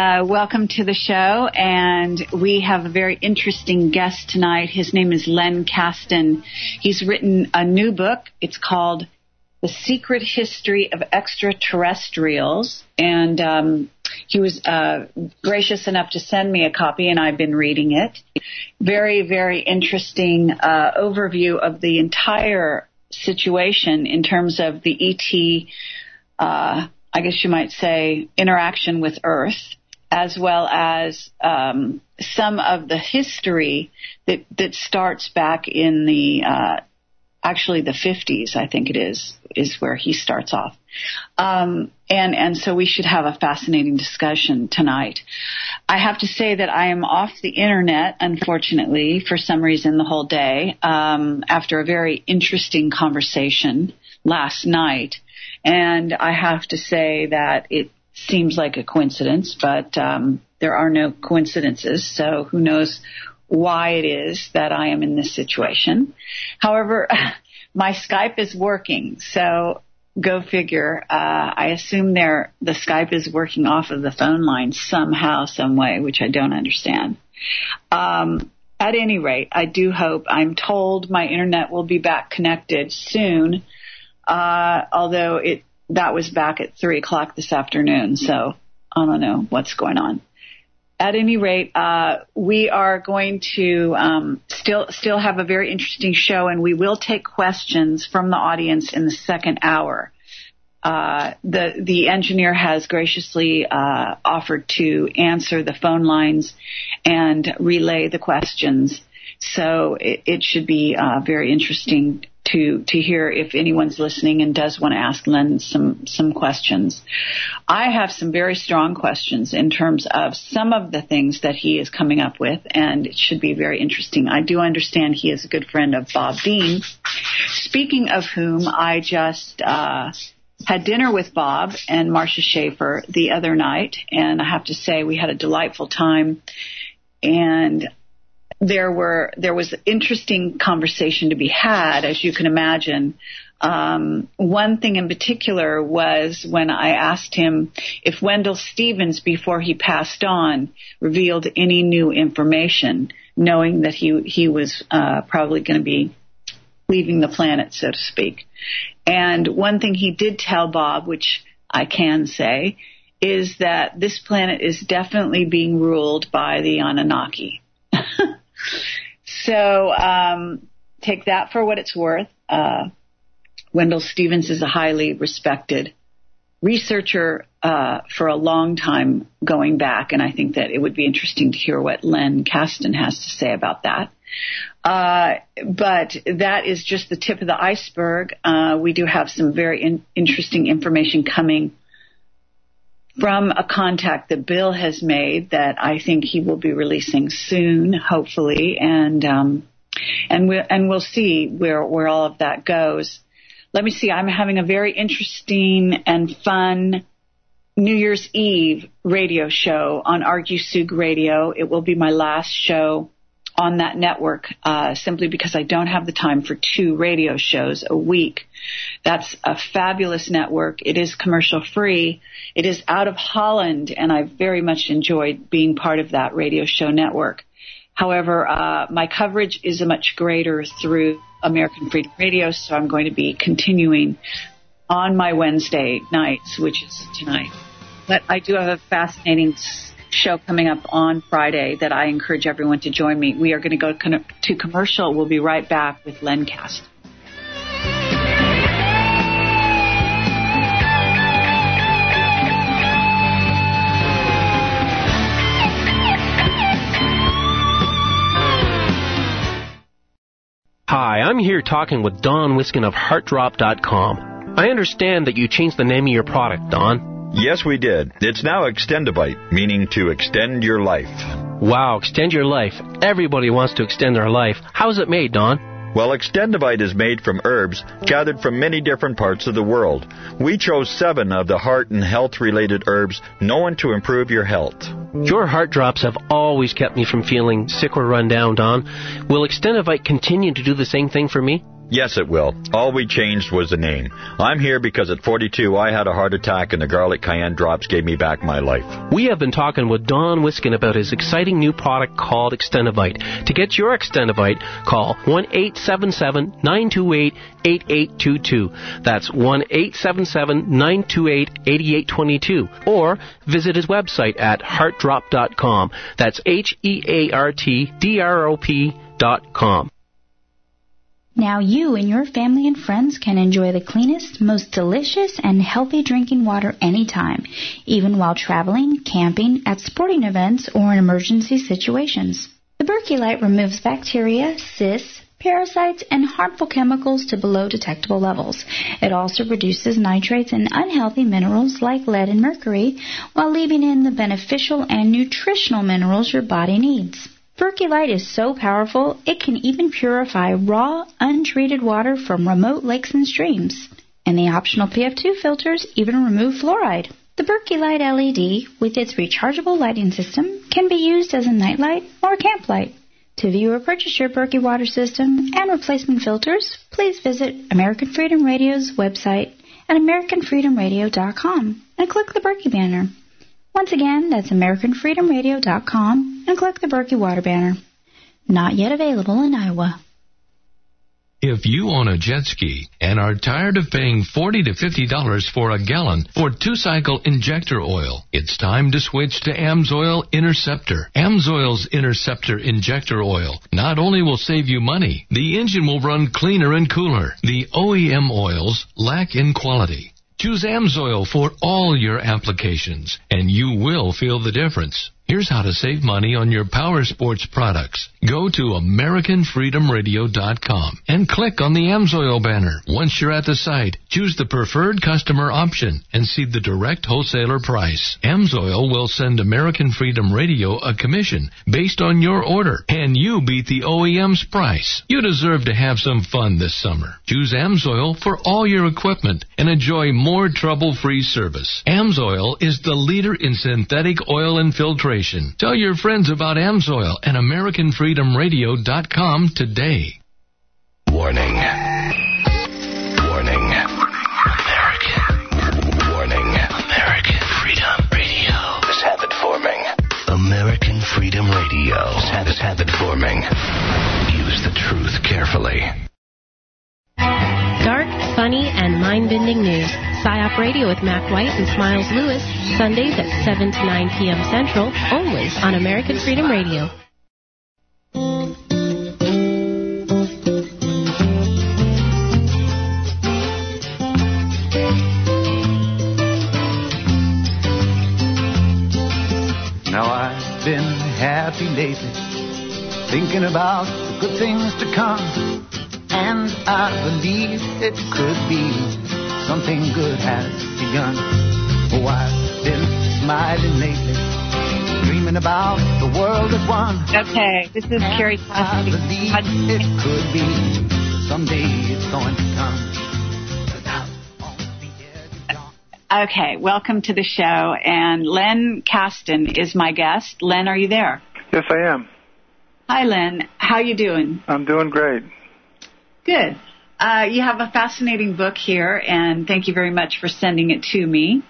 welcome to the show. And we have a very interesting guest tonight. His name is Len Kasten. He's written a new book. It's called The Secret History of Extraterrestrials. And he was gracious enough to send me a copy, and I've been reading it. Very, very interesting overview of the entire situation in terms of the ET, I guess you might say, interaction with Earth, as well as some of the history that starts back in the actually the 50s, I think it is where he starts off. And so we should have a fascinating discussion tonight. I have to say that I am off the internet, unfortunately, for some reason the whole day, after a very interesting conversation last night. And I have to say that it seems like a coincidence, but there are no coincidences, so who knows why it is that I am in this situation. However, my Skype is working, so go figure. I assume the Skype is working off of the phone line somehow, some way, which I don't understand. At any rate, I do hope, I'm told my internet will be back connected soon, although that was back at 3 o'clock this afternoon, so I don't know what's going on. At any rate, we are going to still have a very interesting show, and we will take questions from the audience in the second hour. The engineer has graciously offered to answer the phone lines and relay the questions, so it should be very interesting to hear if anyone's listening and does want to ask Len some questions. I have some very strong questions in terms of some of the things that he is coming up with, and it should be very interesting. I do understand he is a good friend of Bob Dean, speaking of whom I just had dinner with Bob and Marcia Schaefer the other night, and I have to say we had a delightful time, and there was interesting conversation to be had, as you can imagine. One thing in particular was when I asked him if Wendell Stevens, before he passed on, revealed any new information, knowing that he was probably going to be leaving the planet, so to speak. And one thing he did tell Bob, which I can say, is that this planet is definitely being ruled by the Anunnaki. So take that for what it's worth. Wendell Stevens is a highly respected researcher for a long time going back, and I think that it would be interesting to hear what Len Kasten has to say about that. But that is just the tip of the iceberg. We do have some very interesting information coming from a contact that Bill has made that I think he will be releasing soon, hopefully, and we'll see where all of that goes. Let me see. I'm having a very interesting and fun New Year's Eve radio show on ArguSug Radio. It will be my last show on that network, simply because I don't have the time for 2 radio shows a week. That's a fabulous network. It is commercial free. It is out of Holland, and I very much enjoyed being part of that radio show network. However, my coverage is much greater through American Freedom Radio, so I'm going to be continuing on my Wednesday nights, which is tonight. But I do have a fascinating show coming up on Friday that I encourage everyone to join me. We are going to go to commercial. We'll be right back with Len Kasten. Hi, I'm here talking with Don Wiskin of HeartDrop.com. I understand that you changed the name of your product, Don. Yes, we did. It's now Extendivite, meaning to extend your life. Wow, extend your life. Everybody wants to extend their life. How is it made, Don? Well, Extendivite is made from herbs gathered from many different parts of the world. We chose 7 of the heart and health-related herbs known to improve your health. Your heart drops have always kept me from feeling sick or run down, Don. Will Extendivite continue to do the same thing for me? Yes, it will. All we changed was the name. I'm here because at 42 I had a heart attack and the garlic cayenne drops gave me back my life. We have been talking with Don Wiskin about his exciting new product called Extendivite. To get your Extendivite, call 1-877-928-8822. That's 1-877-928-8822. Or visit his website at heartdrop.com. That's HEARTDROP.com. Now you and your family and friends can enjoy the cleanest, most delicious, and healthy drinking water anytime, even while traveling, camping, at sporting events, or in emergency situations. The Berkey Light removes bacteria, cysts, parasites, and harmful chemicals to below detectable levels. It also reduces nitrates and unhealthy minerals like lead and mercury, while leaving in the beneficial and nutritional minerals your body needs. Berkey Light is so powerful, it can even purify raw, untreated water from remote lakes and streams. And the optional PF2 filters even remove fluoride. The Berkey Light LED, with its rechargeable lighting system, can be used as a nightlight or camp light. To view or purchase your Berkey water system and replacement filters, please visit American Freedom Radio's website at AmericanFreedomRadio.com and click the Berkey banner. Once again, that's AmericanFreedomRadio.com and click the Berkey Water banner. Not yet available in Iowa. If you own a jet ski and are tired of paying $40 to $50 for a gallon for 2-cycle injector oil, it's time to switch to AMSOIL Interceptor. AMSOIL's Interceptor injector oil not only will save you money, the engine will run cleaner and cooler. The OEM oils lack in quality. Choose AMSOIL for all your applications, and you will feel the difference. Here's how to save money on your power sports products. Go to AmericanFreedomRadio.com and click on the AMSOIL banner. Once you're at the site, choose the preferred customer option and see the direct wholesaler price. AMSOIL will send American Freedom Radio a commission based on your order, and you beat the OEM's price. You deserve to have some fun this summer. Choose AMSOIL for all your equipment and enjoy more trouble-free service. AMSOIL is the leader in synthetic oil and filtration. Tell your friends about AMSOIL and AmericanFreedomRadio.com today. Warning. Warning. American. Warning. American Freedom Radio is habit forming. American Freedom Radio is habit forming. Use the truth carefully. Dark, funny, and mind-bending news. PSYOP Radio with Mac White and Smiles Lewis, Sundays at 7 to 9 p.m. Central, only on American Freedom Radio. Now I've been happy lately, thinking about the good things to come. And I believe it could be something good has begun. Oh, I've been smiling lately, dreaming about the world at one. Okay, this is Carrie. I believe it could be someday it's going to come. Okay, welcome to the show. And Len Kasten is my guest. Len, are you there? Yes, I am. Hi, Len. How you doing? I'm doing great. Good. You have a fascinating book here, and thank you very much for sending it to me.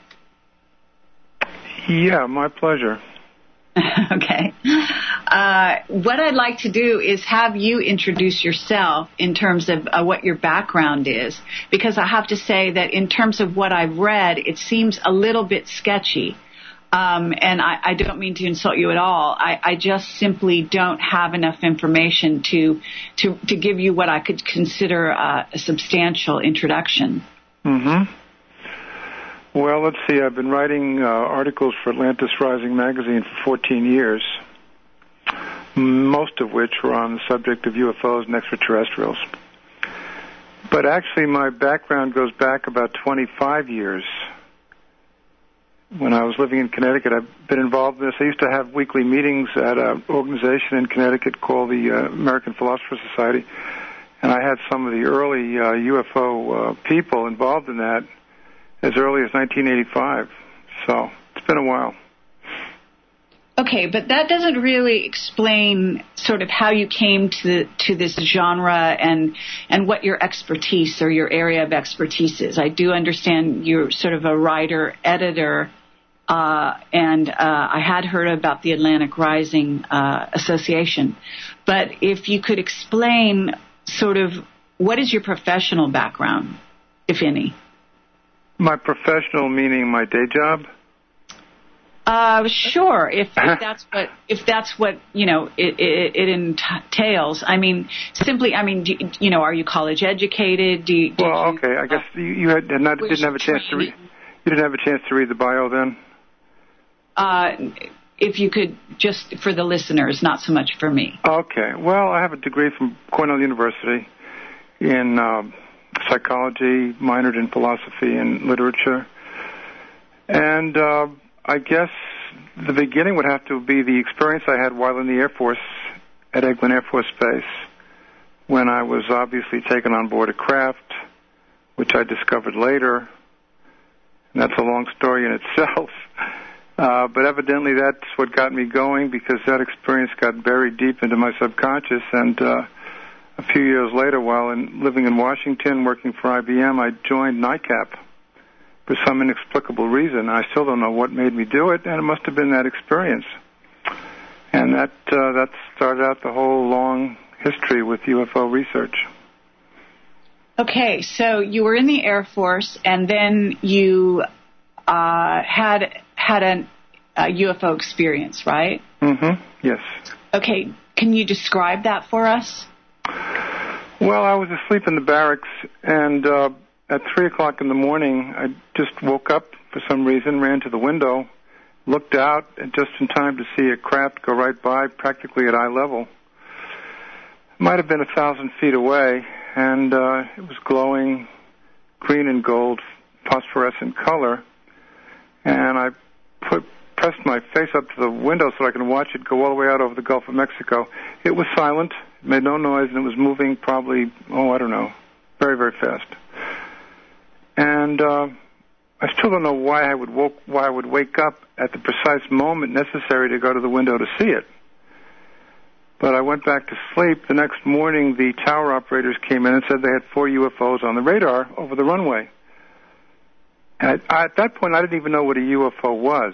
Yeah, my pleasure. Okay. What I'd like to do is have you introduce yourself in terms of what your background is, because I have to say that in terms of what I've read, it seems a little bit sketchy. And I don't mean to insult you at all. I just simply don't have enough information to give you what I could consider a substantial introduction. Mm-hmm. Well, let's see. I've been writing articles for Atlantis Rising magazine for 14 years, most of which were on the subject of UFOs and extraterrestrials. But actually, my background goes back about 25 years. When I was living in Connecticut, I've been involved in this. I used to have weekly meetings at an organization in Connecticut called the American Philosopher Society, and I had some of the early UFO people involved in that as early as 1985. So it's been a while. Okay, but that doesn't really explain sort of how you came to this genre and what your expertise or your area of expertise is. I do understand you're sort of a writer, editor, and I had heard about the Atlantic Rising Association. But if you could explain sort of what is your professional background, if any? My professional meaning my day job? Sure. If that's what it entails. I mean, simply. I mean, are you college educated? Okay. I guess you didn't have a chance to read. You didn't have a chance to read the bio then. If you could, just for the listeners, not so much for me. Okay. Well, I have a degree from Cornell University in psychology, minored in philosophy and literature, and I guess the beginning would have to be the experience I had while in the Air Force at Eglin Air Force Base, when I was obviously taken on board a craft, which I discovered later. And that's a long story in itself. But evidently that's what got me going, because that experience got buried deep into my subconscious. And a few years later, while living in Washington, working for IBM, I joined NICAP. For some inexplicable reason. I still don't know what made me do it, and it must have been that experience. And that started out the whole long history with UFO research. Okay, so you were in the Air Force, and then you had a UFO experience, right? Mm-hmm, yes. Okay, can you describe that for us? Well, I was asleep in the barracks, and at 3 o'clock in the morning, I just woke up for some reason, ran to the window, looked out, and just in time to see a craft go right by, practically at eye level. It might have been 1,000 feet away, and it was glowing green and gold, phosphorescent color. And I pressed my face up to the window so I could watch it go all the way out over the Gulf of Mexico. It was silent, it made no noise, and it was moving probably, very, very fast. And I still don't know why I would wake up at the precise moment necessary to go to the window to see it. But I went back to sleep. The next morning, the tower operators came in and said they had 4 UFOs on the radar over the runway. And at that point, I didn't even know what a UFO was.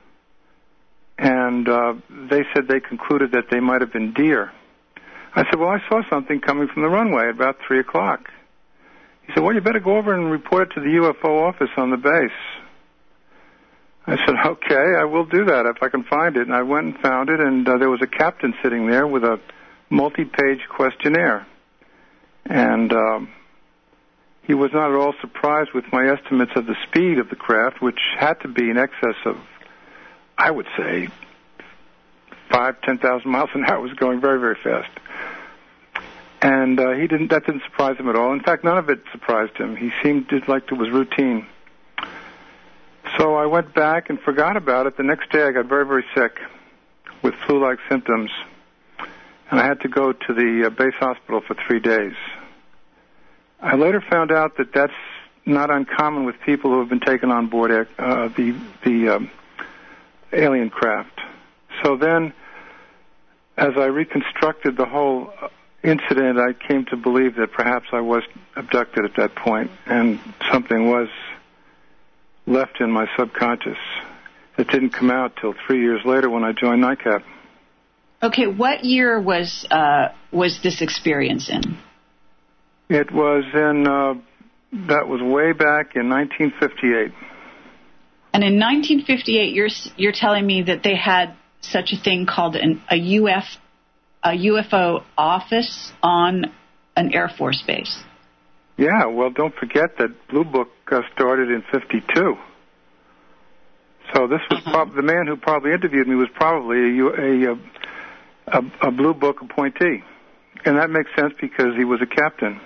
And they said they concluded that they might have been deer. I said, well, I saw something coming from the runway at about 3 o'clock. He said, well, you better go over and report it to the UFO office on the base. I said, okay, I will do that if I can find it. And I went and found it, and there was a captain sitting there with a multi-page questionnaire. And he was not at all surprised with my estimates of the speed of the craft, which had to be in excess of, I would say, 10,000 miles an hour. It was going very, very fast. And that didn't surprise him at all. In fact, none of it surprised him. He seemed like it was routine. So I went back and forgot about it. The next day I got very, very sick with flu-like symptoms. And I had to go to the base hospital for 3 days. I later found out that that's not uncommon with people who have been taken on board the alien craft. So then, as I reconstructed the whole incident, I came to believe that perhaps I was abducted at that point, and something was left in my subconscious that didn't come out till 3 years later when I joined NICAP. Okay, what year was this experience in? It was that was way back in 1958. And in 1958, you're telling me that they had such a thing called a UFO office on an Air Force base. Yeah, well, don't forget that Blue Book started in 52. So this was the man who probably interviewed me was probably a Blue Book appointee. And that makes sense because he was a captain.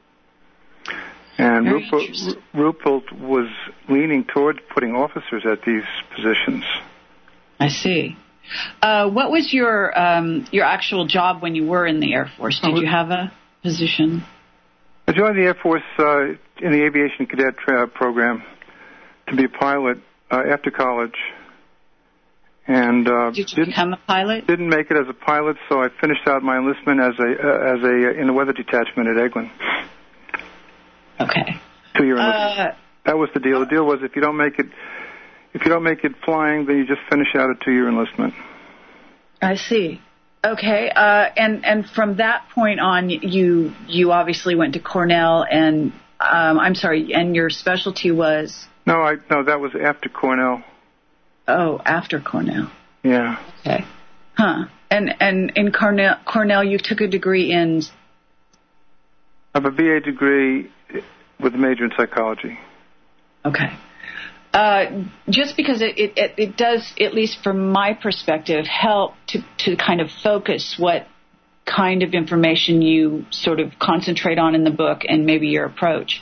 And Ruppelt was leaning towards putting officers at these positions. I see. What was your actual job when you were in the Air Force? Did you have a position? I joined the Air Force in the aviation cadet program to be a pilot after college. And did you become a pilot? Didn't make it as a pilot, so I finished out my enlistment in the weather detachment at Eglin. Okay. 2-year enlistment. That was the deal. The deal was if you don't make it flying, then you just finish out a 2-year enlistment. I see. Okay. And from that point on, you obviously went to Cornell, and and your specialty was? No, that was after Cornell. Oh, after Cornell. Yeah. Okay. Huh. And in Cornell, you took a degree in? I have a BA degree with a major in psychology. Okay. Just because it does, at least from my perspective, help to kind of focus what kind of information you sort of concentrate on in the book and maybe your approach.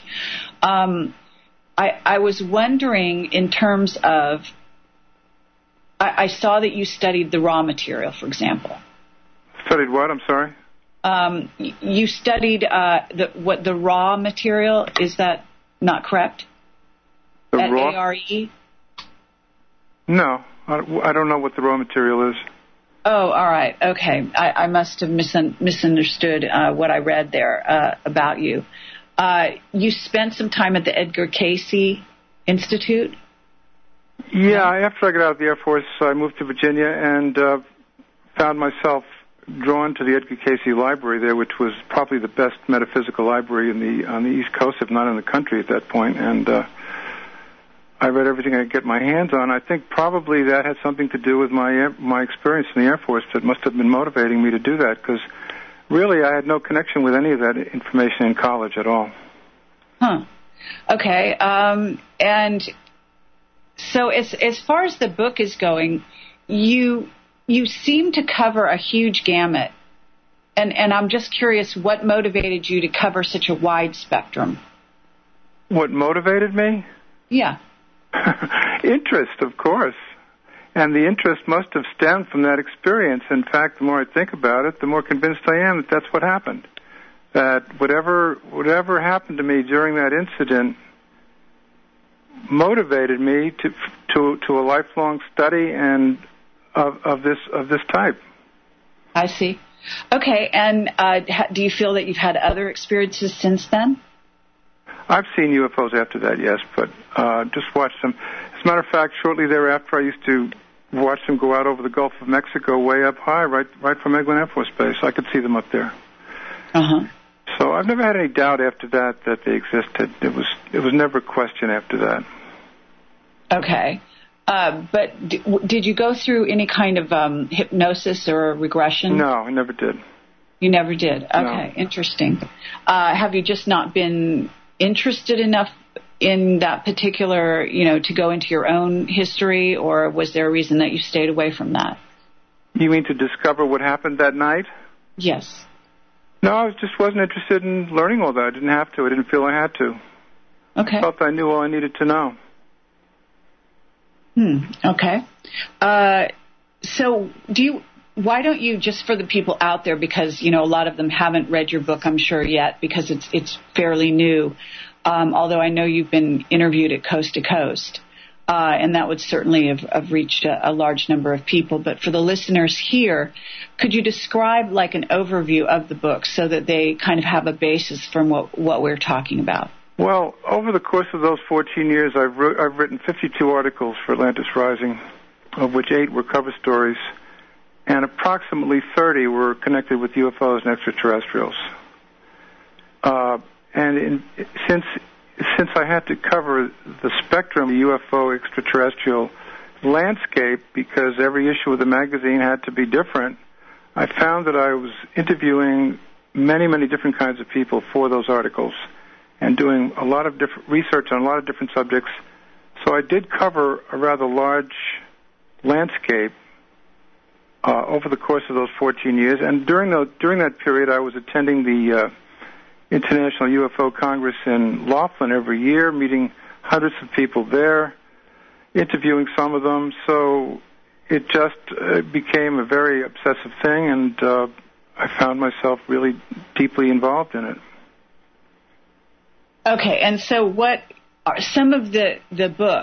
I was wondering in terms of, I saw that you studied the raw material, for example. Studied what? I'm sorry? You studied the raw material. Is that not correct? The at raw? ARE? No, I don't know what the raw material is. Oh, all right. Okay. I must have misunderstood what I read there about you. You spent some time at the Edgar Cayce Institute? Yeah, after I got out of the Air Force, I moved to Virginia and found myself drawn to the Edgar Cayce Library there, which was probably the best metaphysical library on the East Coast, if not in the country at that point. And I read everything I could get my hands on. I think probably that had something to do with my experience in the Air Force that must have been motivating me to do that, because really I had no connection with any of that information in college at all. Huh. Okay. And so as far as the book is going, you seem to cover a huge gamut. And I'm just curious, what motivated you to cover such a wide spectrum? What motivated me? Yeah. Interest, of course. And the interest must have stemmed from that experience. In fact, the more I think about it, the more convinced I am that that's what happened. That whatever happened to me during that incident motivated me to a lifelong study and of this type. I see. Okay, and do you feel that you've had other experiences since then? I've seen UFOs after that, yes, but just watched them. As a matter of fact, shortly thereafter, I used to watch them go out over the Gulf of Mexico, way up high, right from Eglin Air Force Base. I could see them up there. Uh-huh. So I've never had any doubt after that they existed. It was never a question after that. Okay. But did you go through any kind of hypnosis or regression? No, I never did. You never did? Okay, No. Interesting. Have you just not been interested enough in that particular, to go into your own history, or was there a reason that you stayed away from that? You mean to discover what happened that night? Yes. No, I just wasn't interested in learning all that. I didn't have to. I didn't feel I had to. Okay. I felt I knew all I needed to know. Okay. So why don't you, just for the people out there, because, a lot of them haven't read your book, I'm sure, yet, because it's fairly new, although I know you've been interviewed at Coast to Coast, and that would certainly have reached a large number of people. But for the listeners here, could you describe like an overview of the book so that they kind of have a basis from what we're talking about? Well, over the course of those 14 years, I've written 52 articles for Atlantis Rising, of which 8 were cover stories, and approximately 30 were connected with UFOs and extraterrestrials. Since I had to cover the spectrum of UFO extraterrestrial landscape, because every issue of the magazine had to be different, I found that I was interviewing many, many different kinds of people for those articles and doing a lot of different research on a lot of different subjects. So I did cover a rather large landscape over the course of those 14 years. And during that period, I was attending the International UFO Congress in Laughlin every year, meeting hundreds of people there, interviewing some of them. So it just became a very obsessive thing, and I found myself really deeply involved in it. Okay, and so what are some of the book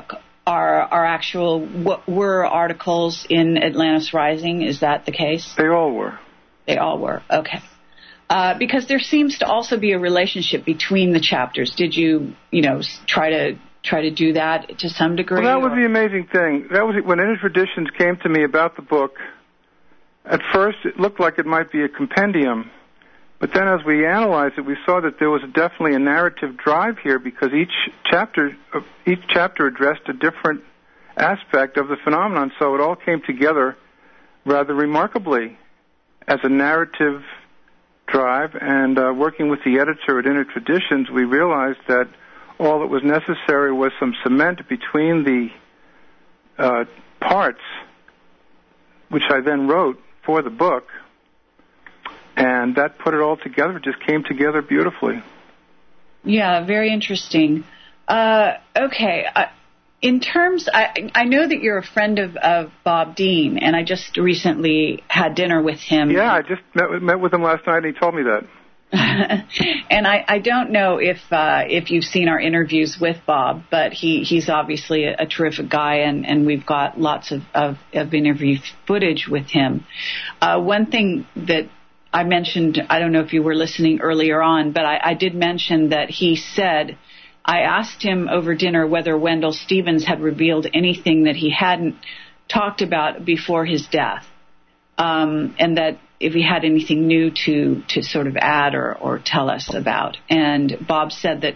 are actual, what were articles in Atlantis Rising? Is that the case? They all were. They all were. Okay. Because there seems to also be a relationship between the chapters. Did you try to do that to some degree? Well, that was the amazing thing. That was when Inner Traditions came to me about the book. At first, it looked like it might be a compendium, but then as we analyzed it, we saw that there was definitely a narrative drive here because each chapter addressed a different aspect of the phenomenon, so it all came together rather remarkably as a narrative drive. And working with the editor at Inner Traditions, we realized that all that was necessary was some cement between the parts, which I then wrote for the book, and that put it all together. It just came together beautifully. Yeah, very interesting. Okay. In terms, I know that you're a friend of Bob Dean, and I just recently had dinner with him. Yeah, I just met with him last night, and he told me that. And I don't know if you've seen our interviews with Bob, but he's obviously a terrific guy, and we've got lots of interview footage with him. One thing that I mentioned, I don't know if you were listening earlier on, but I did mention that he said, I asked him over dinner whether Wendell Stevens had revealed anything that he hadn't talked about before his death, and that if he had anything new to sort of add or tell us about. And Bob said that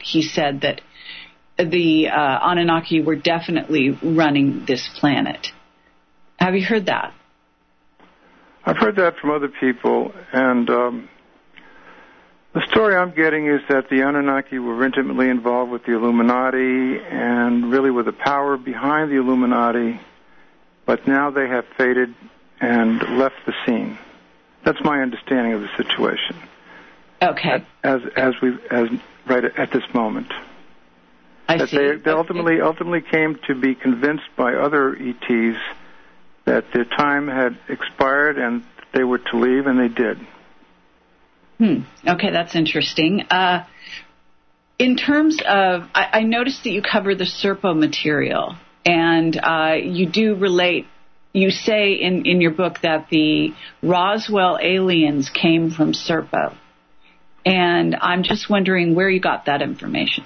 the Anunnaki were definitely running this planet. Have you heard that? I've heard that from other people, and the story I'm getting is that the Anunnaki were intimately involved with the Illuminati and really with the power behind the Illuminati, but now they have faded and left the scene. That's my understanding of the situation. Okay. As right at this moment. I see. They ultimately came to be convinced by other ETs that their time had expired and they were to leave, and they did. Okay, that's interesting. In terms of, I noticed that you cover the Serpo material, and you do relate. You say in your book that the Roswell aliens came from Serpo, and I'm just wondering where you got that information.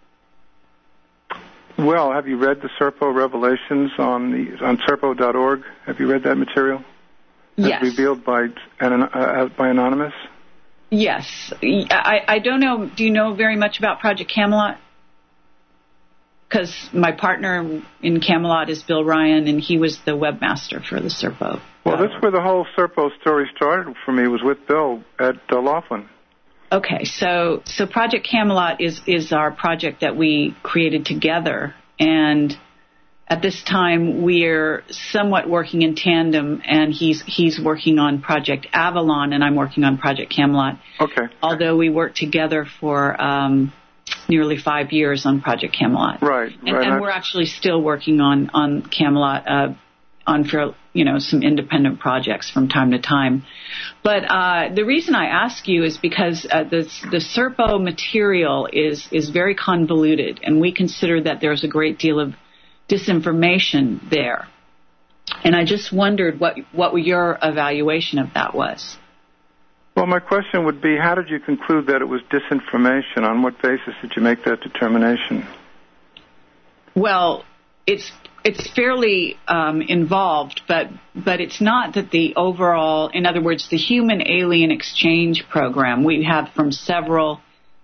Well, have you read the Serpo Revelations on Serpo.org? Have you read that material? Yes. As revealed by Anonymous? Yes. I don't know. Do you know very much about Project Camelot? Because my partner in Camelot is Bill Ryan, and he was the webmaster for the Serpo. Well, that's where the whole Serpo story started for me, was with Bill at Laughlin. Okay, so Project Camelot is our project that we created together, and at this time we're somewhat working in tandem, and he's working on Project Avalon, and I'm working on Project Camelot. Okay. Although we worked together for nearly 5 years on Project Camelot. Right. And we're actually still working on Camelot on some independent projects from time to time. But the reason I ask you is because the Serpo material is very convoluted, and we consider that there's a great deal of disinformation there. And I just wondered what your evaluation of that was. Well, my question would be, how did you conclude that it was disinformation? On what basis did you make that determination? Well, it's fairly involved, but it's not that the overall, in other words, the human alien exchange program we have from several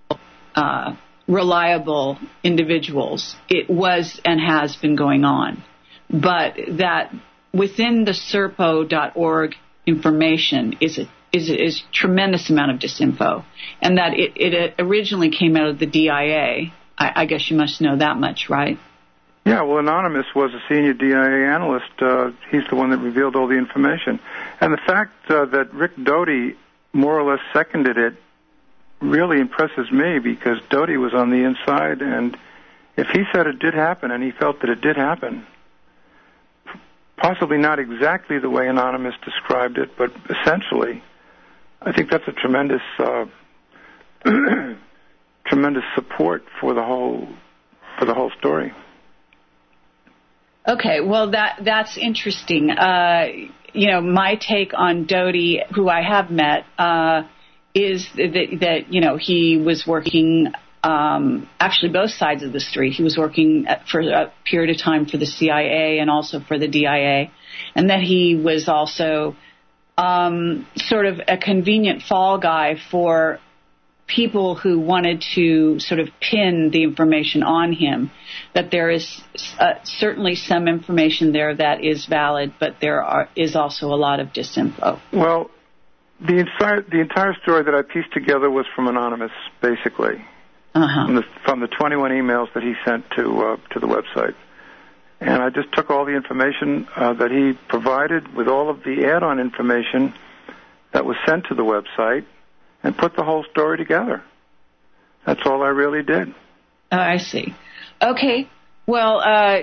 reliable individuals. It was and has been going on, but that within the Serpo.org information is a tremendous amount of disinfo, and that it originally came out of the DIA. I guess you must know that much, right? Yeah, well, Anonymous was a senior DIA analyst. He's the one that revealed all the information. And the fact that Rick Doty more or less seconded it really impresses me, because Doty was on the inside, and if he said it did happen and he felt that it did happen, possibly not exactly the way Anonymous described it, but essentially, I think that's a tremendous tremendous support for the whole story. Okay, well, that's interesting. My take on Doty, who I have met, is that he was working, actually both sides of the street. He was working for a period of time for the CIA and also for the DIA, and that he was also sort of a convenient fall guy for people who wanted to sort of pin the information on him, that there is certainly some information there that is valid, but there is also a lot of disinfo. Well, the entire story that I pieced together was from Anonymous, basically, from the 21 emails that he sent to the website. And I just took all the information that he provided with all of the add-on information that was sent to the website, and put the whole story together. That's all I really did. Oh, I see. Okay. Well,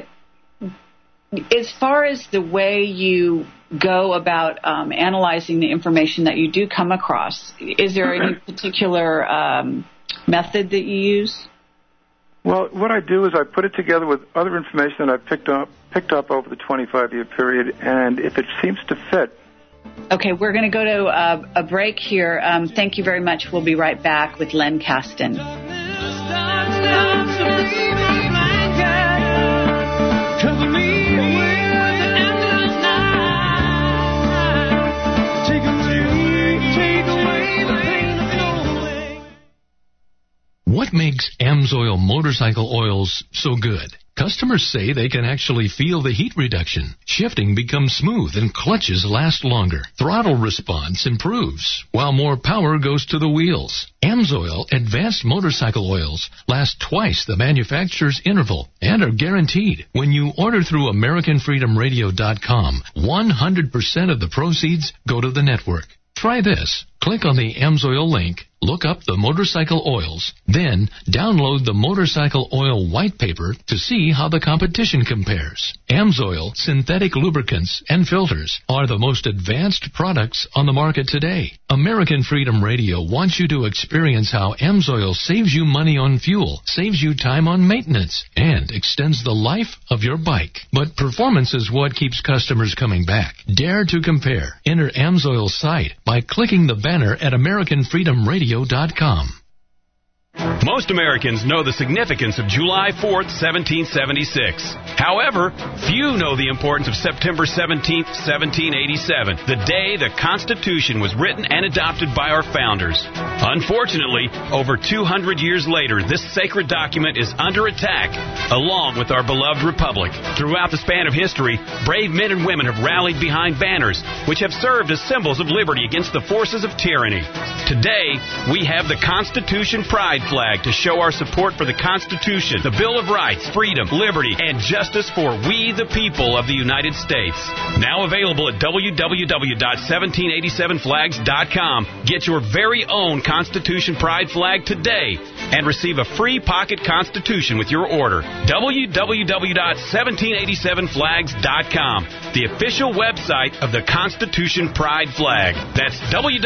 as far as the way you go about analyzing the information that you do come across, is there any particular method that you use? Well, what I do is I put it together with other information that I've picked up over the 25-year period, and if it seems to fit. Okay, we're going to go to a break here. Thank you very much. We'll be right back with Len Kasten. What makes AMSOIL motorcycle oils so good? Customers say they can actually feel the heat reduction. Shifting becomes smooth and clutches last longer. Throttle response improves, while more power goes to the wheels. AMSOIL Advanced Motorcycle Oils last twice the manufacturer's interval and are guaranteed. When you order through AmericanFreedomRadio.com, 100% of the proceeds go to the network. Try this. Click on the AMSOIL link, look up the motorcycle oils, then download the motorcycle oil white paper to see how the competition compares. AMSOIL synthetic lubricants and filters are the most advanced products on the market today. American Freedom Radio wants you to experience how AMSOIL saves you money on fuel, saves you time on maintenance, and extends the life of your bike. But performance is what keeps customers coming back. Dare to compare. Enter AMSOIL's site by clicking the banner at AmericanFreedomRadio.com. Most Americans know the significance of July 4th, 1776. However, few know the importance of September 17th, 1787, the day the Constitution was written and adopted by our founders. Unfortunately, over 200 years later, this sacred document is under attack, along with our beloved republic. Throughout the span of history, brave men and women have rallied behind banners, which have served as symbols of liberty against the forces of tyranny. Today, we have the Constitution Pride flag to show our support for the Constitution, the Bill of Rights, freedom, liberty, and justice for we the people of the United States. Now available at www.1787flags.com. Get your very own Constitution Pride flag today and receive a free pocket Constitution with your order. www.1787flags.com, the official website of the Constitution Pride flag. That's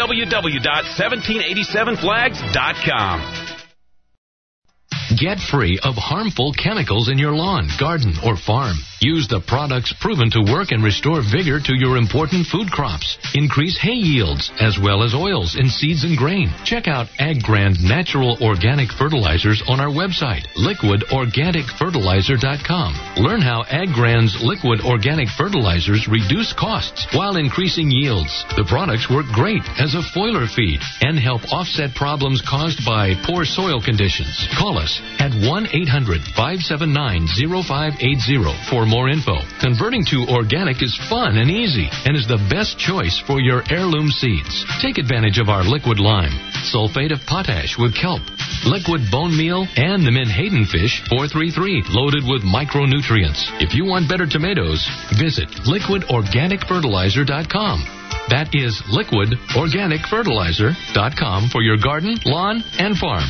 www.1787flags.com. Get free of harmful chemicals in your lawn, garden, or farm. Use the products proven to work and restore vigor to your important food crops. Increase hay yields, as well as oils in seeds and grain. Check out AgGrand Natural Organic Fertilizers on our website, liquidorganicfertilizer.com. Learn how AgGrand's liquid organic fertilizers reduce costs while increasing yields. The products work great as a foliar feed and help offset problems caused by poor soil conditions. Call us at 1-800-579-0580 for more info. Converting to organic is fun and easy and is the best choice for your heirloom seeds. Take advantage of our liquid lime, sulfate of potash with kelp, liquid bone meal, and the Menhaden fish 433 loaded with micronutrients. If you want better tomatoes, visit liquidorganicfertilizer.com. That is liquidorganicfertilizer.com for your garden, lawn, and farm.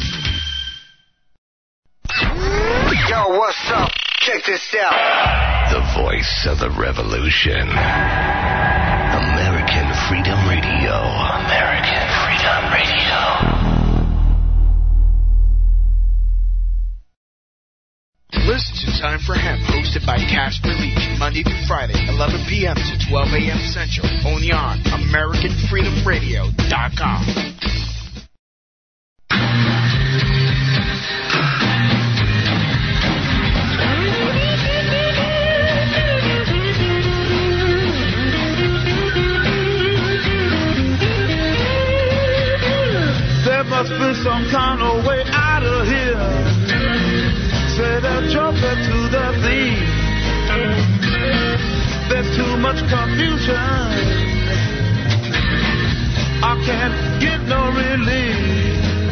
Yo, what's up? Check this out. The voice of the revolution. American Freedom Radio. American Freedom Radio. Listen Time for Hemp, hosted by Casper Leach, Monday through Friday, 11 p.m. to 12 a.m. Central, only on AmericanFreedomRadio.com. There must be some kind of way out of here. Say the joker to the thief. There's too much confusion. I can't get no relief.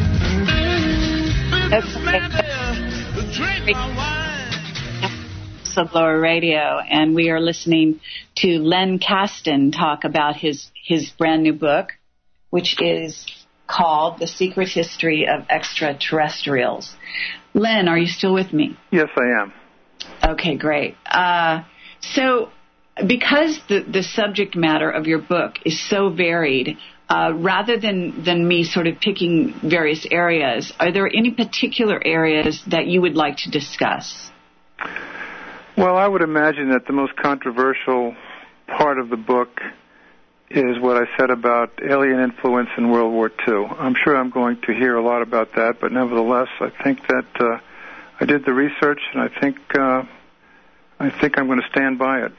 Whistleblower Radio, and we are listening to Len Kasten talk about his brand new book, which is called The Secret History of Extraterrestrials. Len, are you still with me? Yes, I am. Okay, great. So because the subject matter of your book is so varied, rather than me sort of picking various areas, are there any particular areas that you would like to discuss? Well, I would imagine that the most controversial part of the book is what I said about alien influence in World War II. I'm sure I'm going to hear a lot about that, but nevertheless, I think that I did the research, and I think I'm going to stand by it.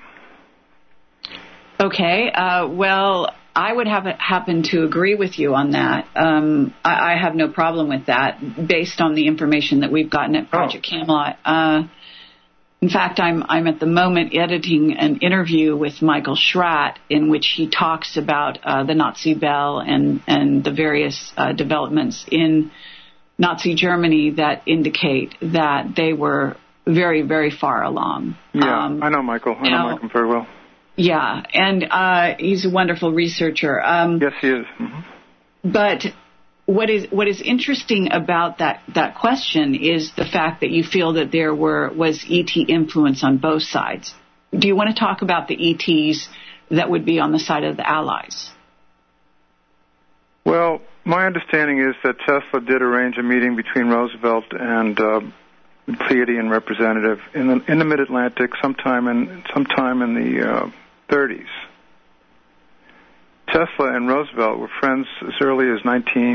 Okay. Well, I would happen to agree with you on that. I have no problem with that, based on the information that we've gotten at Project Camelot. In fact, I'm at the moment editing an interview with Michael Schratt in which he talks about the Nazi Bell and the various developments in Nazi Germany that indicate that they were very, very far along. Yeah, I know Michael. I know Michael very well. Yeah, and he's a wonderful researcher. Yes, he is. Mm-hmm. But what is interesting about that question is the fact that you feel that there was ET influence on both sides. Do you want to talk about the ETs that would be on the side of the Allies? Well, my understanding is that Tesla did arrange a meeting between Roosevelt and the Pleiadian representative in the Mid-Atlantic sometime in the 30s. Tesla and Roosevelt were friends as early as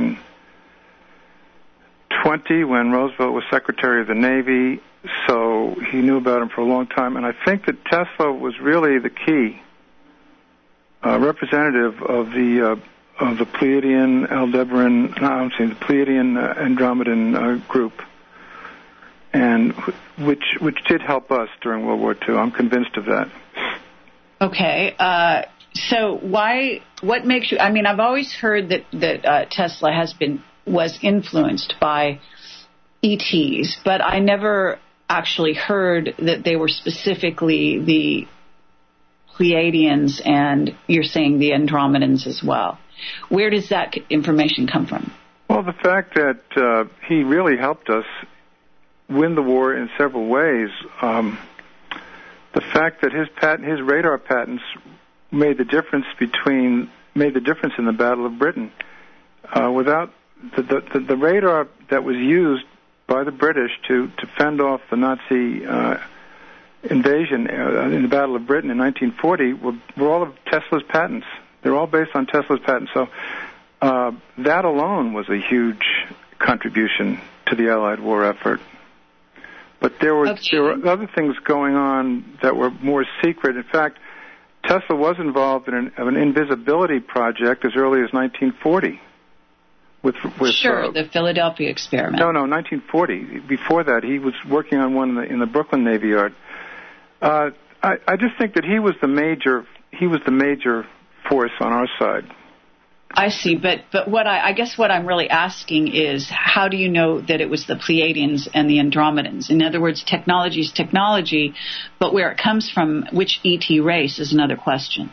1920 when Roosevelt was Secretary of the Navy, so he knew about him for a long time. And I think that Tesla was really the key representative of the Pleiadian the Pleiadian Andromedan group, and which did help us during World War II. I'm convinced of that. Okay. So what makes you, I mean, I've always heard that Tesla was influenced by ETs, but I never actually heard that they were specifically the Pleiadians, and you're saying the Andromedans as well. Where does that information come from? Well, the fact that he really helped us win the war in several ways. The fact that his radar patents made the difference in the Battle of Britain. Without the radar that was used by the British to fend off the Nazi invasion in the Battle of Britain in 1940 were all of Tesla's patents. They're all based on Tesla's patents. So that alone was a huge contribution to the Allied war effort. But there were other things going on that were more secret. In fact, Tesla was involved in an invisibility project as early as 1940. With the Philadelphia experiment. No, 1940. Before that, he was working on one in the Brooklyn Navy Yard. I just think that he was the major force on our side. I see, but I guess what I'm really asking is, how do you know that it was the Pleiadians and the Andromedans? In other words, technology is technology, but where it comes from, which ET race, is another question.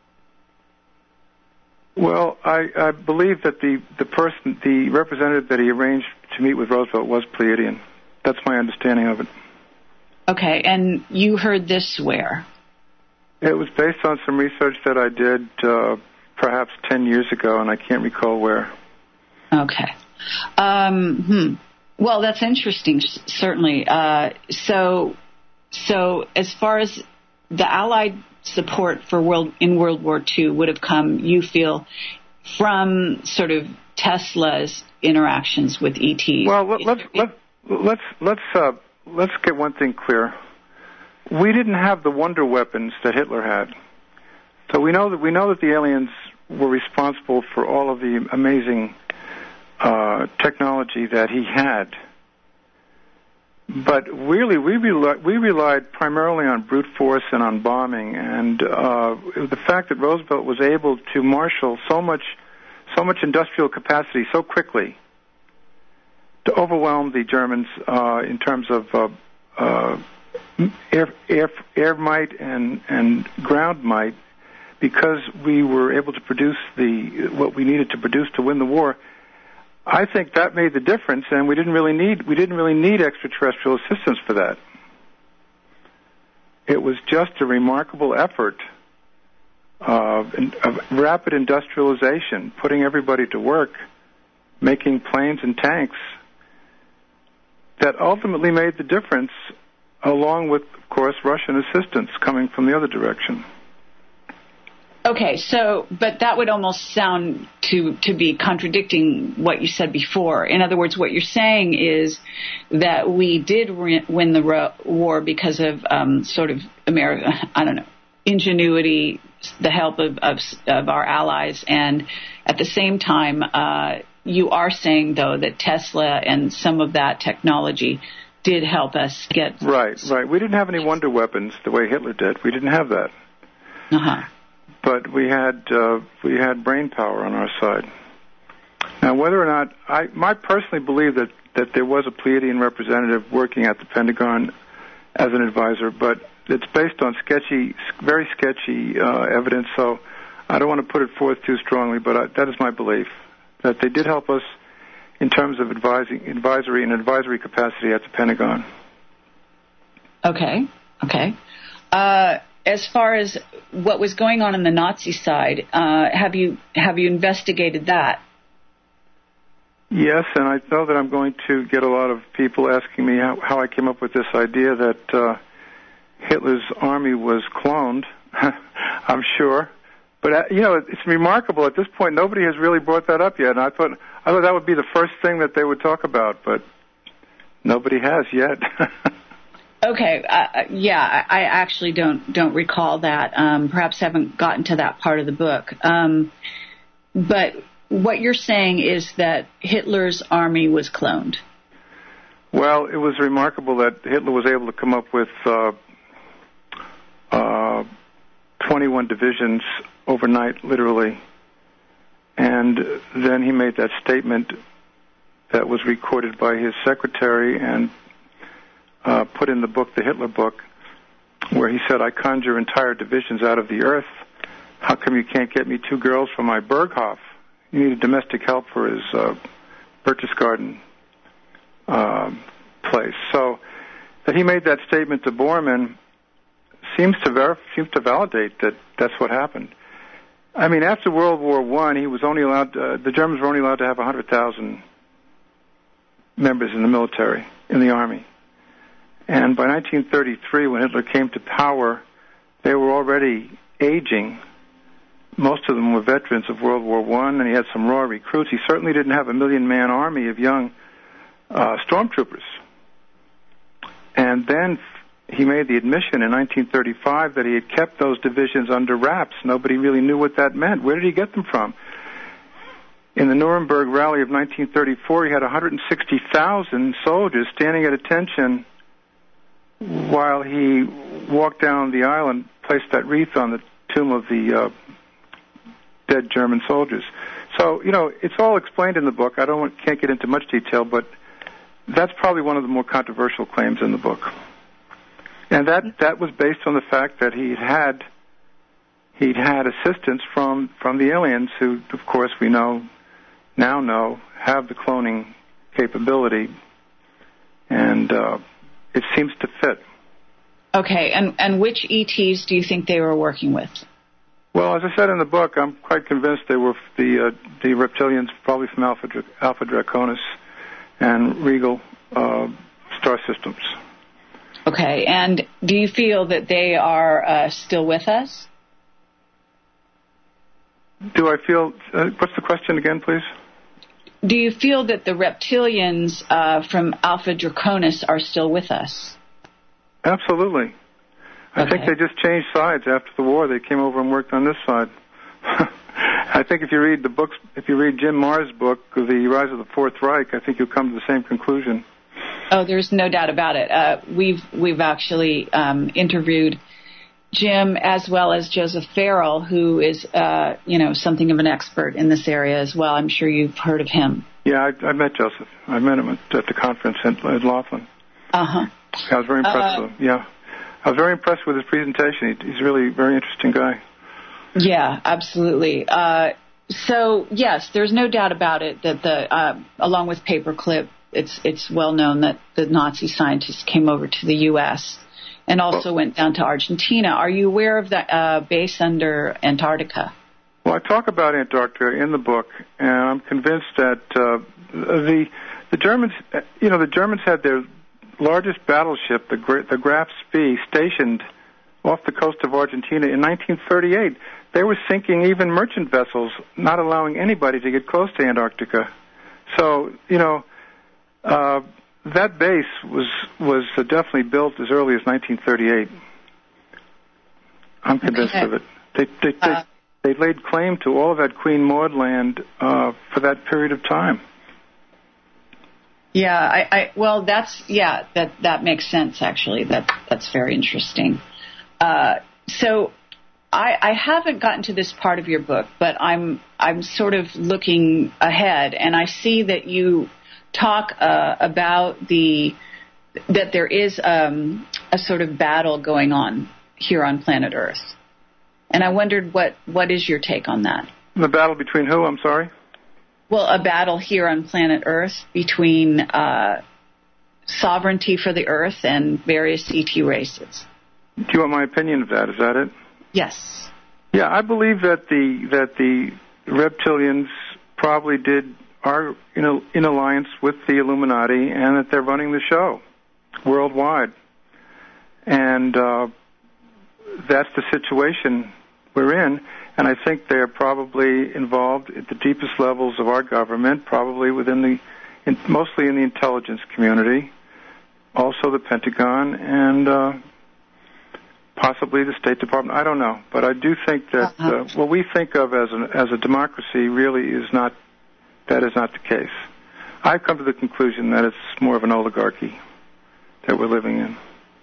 Well, I believe that the representative that he arranged to meet with Roosevelt was Pleiadian. That's my understanding of it. Okay, and you heard this where? It was based on some research that I did perhaps 10 years ago, and I can't recall where. Okay. Well, that's interesting, certainly. So So as far as the Allied support for in World War II would have come, you feel, from sort of Tesla's interactions with ETs. Well, let's get one thing clear. We didn't have the wonder weapons that Hitler had. So we know that the aliens were responsible for all of the amazing technology that he had. But really, we relied primarily on brute force and on bombing, and the fact that Roosevelt was able to marshal so much industrial capacity so quickly to overwhelm the Germans in terms of air might and ground might, because we were able to produce what we needed to produce to win the war. I think that made the difference, and we didn't really need extraterrestrial assistance for that. It was just a remarkable effort of rapid industrialization, putting everybody to work, making planes and tanks, that ultimately made the difference, along with, of course, Russian assistance coming from the other direction. Okay, but that would almost sound to be contradicting what you said before. In other words, what you're saying is that we did win the war because of sort of ingenuity, the help of our allies, and at the same time, you are saying, though, that Tesla and some of that technology did help us get... Right. We didn't have any wonder weapons the way Hitler did. We didn't have that. Uh-huh. But we had brain power on our side. Now, whether or not I personally believe that there was a Pleiadian representative working at the Pentagon as an advisor, but it's based on very sketchy evidence. So I don't want to put it forth too strongly, but that is my belief that they did help us in terms of advisory capacity at the Pentagon. Okay. As far as what was going on the Nazi side, have you investigated that? Yes, and I know that I'm going to get a lot of people asking me how I came up with this idea that Hitler's army was cloned. I'm sure, but it's remarkable. At this point, nobody has really brought that up yet, and I thought that would be the first thing that they would talk about, but nobody has yet. Okay, I actually don't recall that. Perhaps haven't gotten to that part of the book. But what you're saying is that Hitler's army was cloned. Well, it was remarkable that Hitler was able to come up with 21 divisions overnight, literally. And then he made that statement that was recorded by his secretary and put in the book, the Hitler book, where he said, "I conjure entire divisions out of the earth. How come you can't get me 2 girls from my Berghof?" He needed domestic help for his Berchtesgaden place. So that he made that statement to Bormann seems to validate that that's what happened. I mean, after World War I, he was only allowed. The Germans were only allowed to have 100,000 members in the military, in the army. And by 1933, when Hitler came to power, they were already aging. Most of them were veterans of World War I, and he had some raw recruits. He certainly didn't have a 1 million-man army of young stormtroopers. And then he made the admission in 1935 that he had kept those divisions under wraps. Nobody really knew what that meant. Where did he get them from? In the Nuremberg rally of 1934, he had 160,000 soldiers standing at attention while he walked down the aisle and placed that wreath on the tomb of the dead German soldiers. So, it's all explained in the book. Can't get into much detail, but that's probably one of the more controversial claims in the book. And that was based on the fact that he'd had assistance from the aliens, who, of course, we now know have the cloning capability, and it seems to fit. Okay, and which ETs do you think they were working with? Well, as I said in the book, I'm quite convinced they were the reptilians, probably from Alpha Draconis and Regal star systems. Okay, and do you feel that they are still with us? Do I feel... what's the question again, please? Do you feel that the reptilians from Alpha Draconis are still with us? Absolutely. I think they just changed sides after the war. They came over and worked on this side. I think if you read the books, if you read Jim Marr's book, The Rise of the Fourth Reich, I think you'll come to the same conclusion. Oh, there's no doubt about it. We've actually interviewed Jim as well as Joseph Farrell, who is something of an expert in this area as well. I'm sure you've heard of him. Yeah, I met Joseph. I met him at the conference at Laughlin. Uh-huh. I was very impressed with him. Yeah, I was very impressed with his presentation. He's really a very interesting guy. Yeah, absolutely. So yes, there's no doubt about it that along with Paperclip, it's well known that the Nazi scientists came over to the U.S. and also went down to Argentina. Are you aware of the base under Antarctica? Well, I talk about Antarctica in the book, and I'm convinced that the Germans, the Germans had their largest battleship, the Graf Spee, stationed off the coast of Argentina in 1938. They were sinking even merchant vessels, not allowing anybody to get close to Antarctica. So, that base was definitely built as early as 1938. I'm convinced of it. They laid claim to all of that Queen Maud land for that period of time. Yeah, that makes sense. Actually, that's very interesting. So I haven't gotten to this part of your book, but I'm sort of looking ahead, and I see that you talk about that there is a sort of battle going on here on planet Earth. And I wondered what is your take on that? The battle between who? I'm sorry? Well, a battle here on planet Earth between sovereignty for the Earth and various ET races. Do you want my opinion of that? Is that it? Yes. Yeah, I believe that the reptilians probably are in alliance with the Illuminati, and that they're running the show worldwide. And that's the situation we're in. And I think they're probably involved at the deepest levels of our government, probably mostly in the intelligence community, also the Pentagon, and possibly the State Department. I don't know, but I do think that what we think of as a democracy really is not the case. I've come to the conclusion that it's more of an oligarchy that we're living in.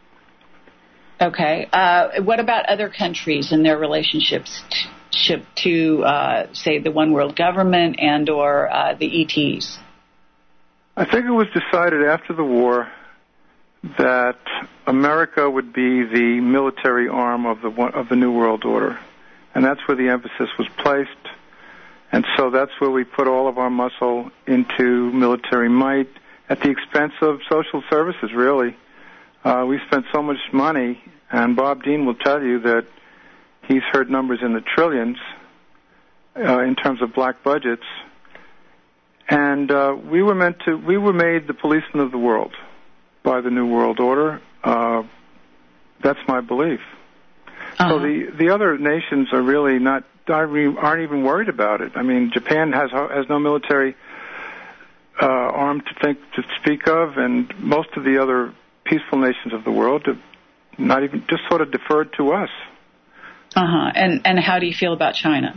Okay. What about other countries and their relationships to say, the one world government and or the ETs? I think it was decided after the war that America would be the military arm of the New World Order, and that's where the emphasis was placed. And so that's where we put all of our muscle into military might at the expense of social services, really. We spent so much money, and Bob Dean will tell you that he's heard numbers in the trillions in terms of black budgets. And we were made the policemen of the world by the New World Order. That's my belief. So the other nations are really aren't even worried about it. I mean, Japan has no military arm to speak of, and most of the other peaceful nations of the world have not even just sort of deferred to us. And how do you feel about China?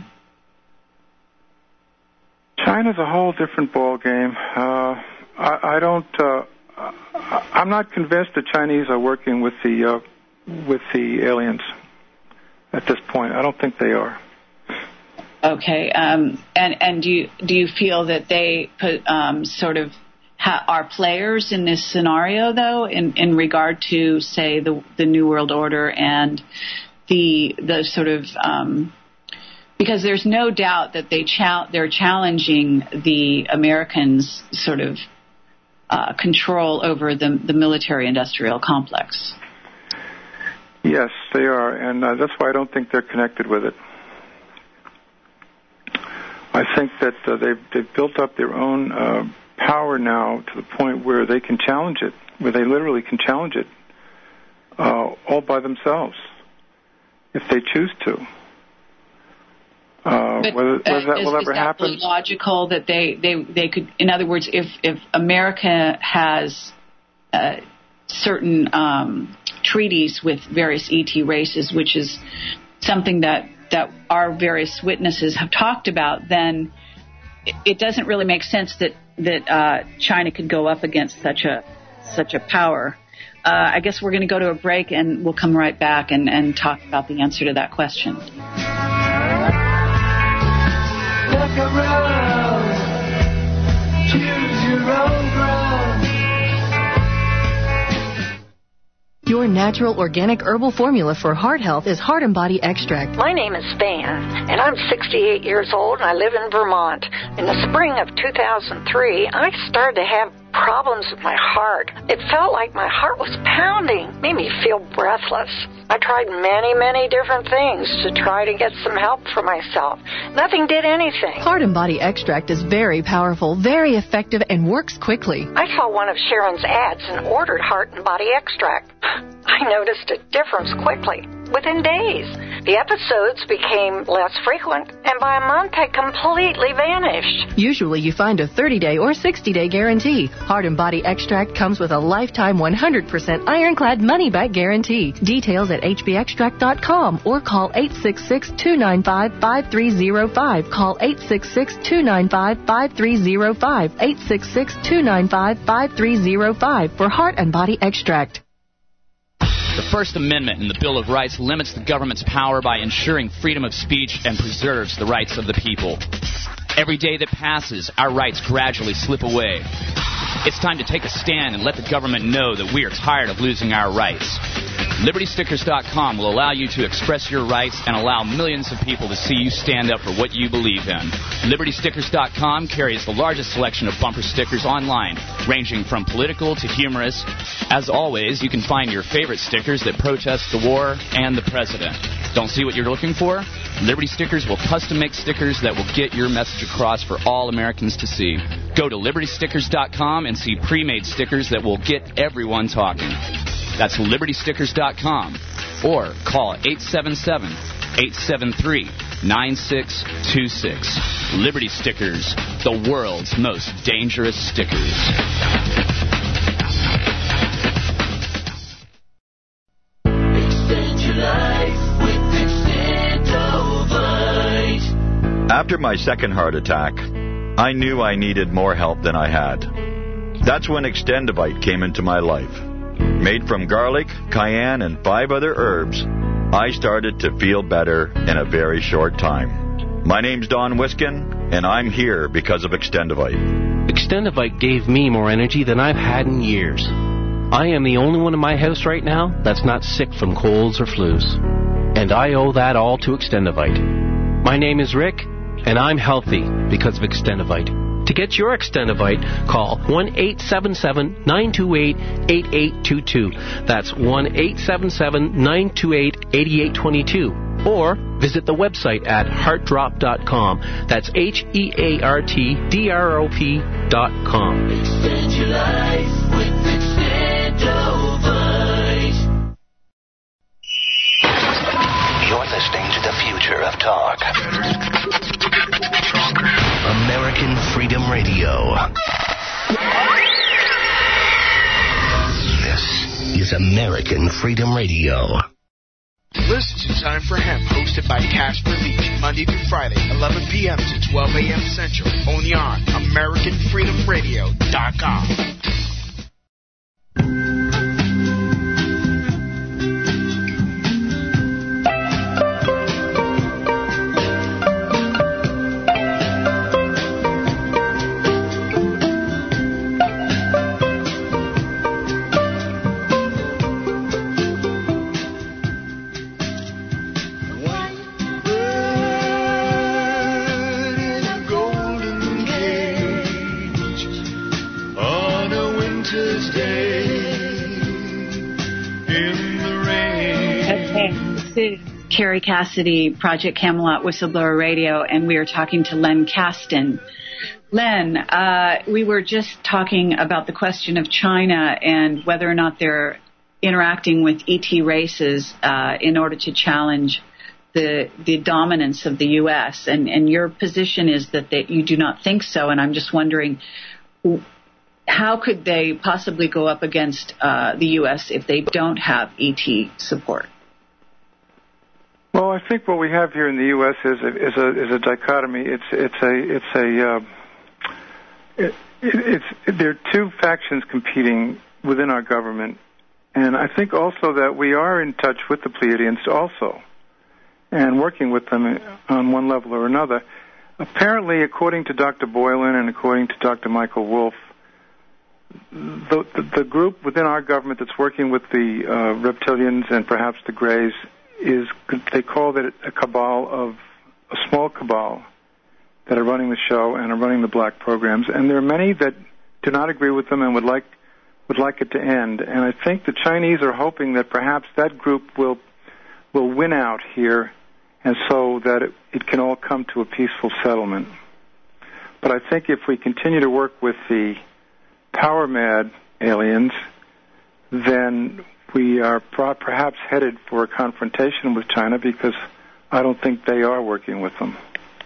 China's a whole different ball game. I'm not convinced the Chinese are working with the aliens at this point. I don't think they are. Okay, and do you feel that they are players in this scenario, though, in regard to, say, the New World Order and the sort of because there's no doubt that they're challenging the Americans' sort of control over the military-industrial complex. Yes, they are, and that's why I don't think they're connected with it. I think that they've built up their own power now to the point where they can challenge it, where they literally can challenge it. all by themselves, if they choose to. Whether that will ever happen. Is that logical that they could, in other words, if America has certain treaties with various ET races, which is something that our various witnesses have talked about, then it doesn't really make sense that China could go up against such a power. I guess we're going to go to a break, and we'll come right back and talk about the answer to that question. Look around, choose your own ground. Your natural organic herbal formula for heart health is Heart and Body Extract. My name is Van, and I'm 68 years old, and I live in Vermont. In the spring of 2003, I started to have problems with my heart. It felt like my heart was pounding, made me feel breathless. I tried many different things to try to get some help for myself. Nothing did anything. Heart and Body Extract is very powerful, very effective, and works quickly. I saw one of Sharon's ads and ordered Heart and Body Extract. I noticed a difference quickly, within days. The episodes became less frequent, and by a month had completely vanished. Usually you find a 30-day or 60-day guarantee. Heart and Body Extract comes with a lifetime 100% ironclad money-back guarantee. Details at hbextract.com or call 866-295-5305. Call 866-295-5305. 866-295-5305 for Heart and Body Extract. The First Amendment in the Bill of Rights limits the government's power by ensuring freedom of speech and preserves the rights of the people. Every day that passes, our rights gradually slip away. It's time to take a stand and let the government know that we are tired of losing our rights. LibertyStickers.com will allow you to express your rights and allow millions of people to see you stand up for what you believe in. LibertyStickers.com carries the largest selection of bumper stickers online, ranging from political to humorous. As always, you can find your favorite stickers that protest the war and the president. Don't see what you're looking for? Liberty Stickers will custom make stickers that will get your message across for all Americans to see. Go to LibertyStickers.com and see pre-made stickers that will get everyone talking. That's LibertyStickers.com or call 877-873-9626. Liberty Stickers, the world's most dangerous stickers. Extend your life with Extendovite. After my second heart attack, I knew I needed more help than I had. That's when Extendovite came into my life. Made from garlic, cayenne, and 5 other herbs, I started to feel better in a very short time. My name's Don Wiskin, and I'm here because of Extendovite. Extendovite gave me more energy than I've had in years. I am the only one in my house right now that's not sick from colds or flus. And I owe that all to Extendovite. My name is Rick, and I'm healthy because of Extendovite. To get your Extendovite, call 1-877-928-8822. That's 1-877-928-8822. Or visit the website at heartdrop.com. That's HEARTDROP.com. Extend your life with Extendovite. You're listening to the future of talk. American Freedom Radio. This is American Freedom Radio. Listen to Time for Hemp, hosted by Casper Leach, Monday through Friday, 11 p.m. to 12 a.m. Central, only on AmericanFreedomRadio.com. Carrie Cassidy, Project Camelot Whistleblower Radio, and we are talking to Len Kasten. Len, we were just talking about the question of China and whether or not they're interacting with ET races in order to challenge the dominance of the U.S. And your position is that you do not think so. And I'm just wondering, how could they possibly go up against the U.S. if they don't have ET support? Well, I think what we have here in the U.S. is a dichotomy. There are two factions competing within our government, and I think also that we are in touch with the Pleiadians also, and working with them on one level or another. Apparently, according to Dr. Boylan and according to Dr. Michael Wolff, the group within our government that's working with the reptilians and perhaps the Greys they call it a small cabal that are running the show and are running the black programs. And there are many that do not agree with them and would like it to end. And I think the Chinese are hoping that perhaps that group will win out here, and so that it can all come to a peaceful settlement. But I think if we continue to work with the power-mad aliens, then we are perhaps headed for a confrontation with China, because I don't think they are working with them.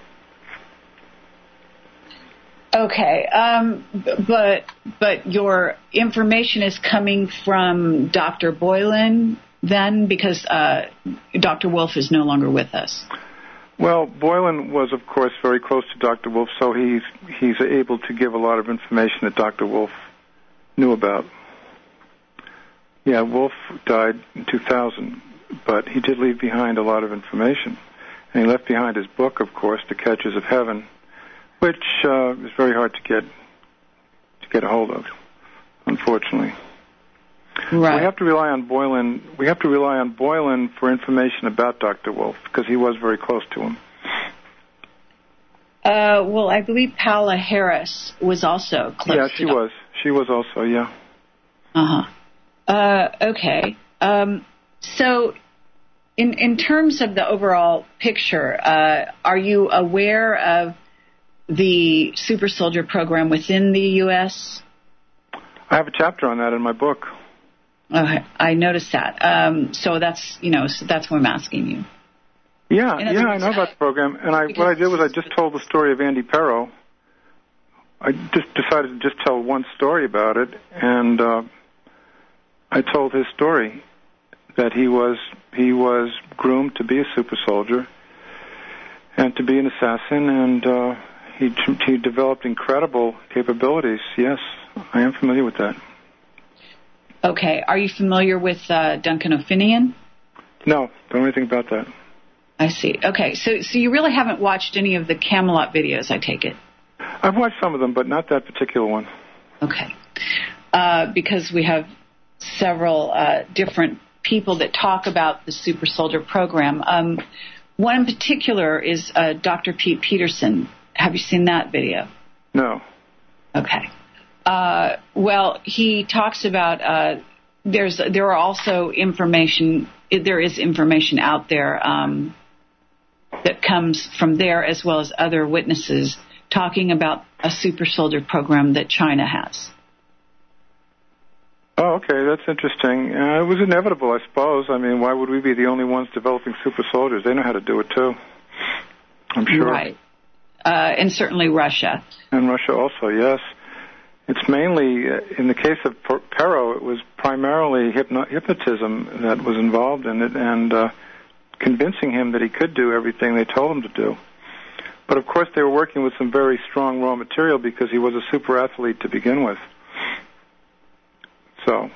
Okay, but your information is coming from Dr. Boylan then, because Dr. Wolff is no longer with us. Well, Boylan was, of course, very close to Dr. Wolff, so he's able to give a lot of information that Dr. Wolff knew about. Yeah, Wolff died in 2000, but he did leave behind a lot of information. And he left behind his book, of course, The Catches of Heaven, which is very hard to get a hold of, unfortunately. Right. We have to rely on Boylan. We have to rely on Boylan for information about Dr. Wolff, because he was very close to him. Well, I believe Paola Harris was also close. Yeah, she was. She was also. Yeah. Okay. So, in terms of the overall picture, are you aware of the Super Soldier program within the U.S.? I have a chapter on that in my book. Okay, I noticed that. So that's why I'm asking you. Yeah, I know about the program. And what I did was I just told the story of Andy Perro. I just decided to just tell one story about it, and I told his story, that he was groomed to be a super soldier and to be an assassin, and he developed incredible capabilities. Yes, I am familiar with that. Okay. Are you familiar with Duncan O'Finian? No, don't know anything about that. I see. Okay. So you really haven't watched any of the Camelot videos, I take it? I've watched some of them, but not that particular one. Okay. Because we have several different people that talk about the Super Soldier program. One in particular is Dr. Pete Peterson. Have you seen that video? No. Okay. Well, he talks about there is information out there that comes from there, as well as other witnesses talking about a super soldier program that China has. Oh, okay, that's interesting. It was inevitable, I suppose. I mean, why would we be the only ones developing super soldiers? They know how to do it too, I'm sure. Right. And certainly Russia. And Russia also, yes. It's mainly, in the case of Perro, it was primarily hypnotism that was involved in it, and convincing him that he could do everything they told him to do. But of course they were working with some very strong raw material, because he was a super athlete to begin with. So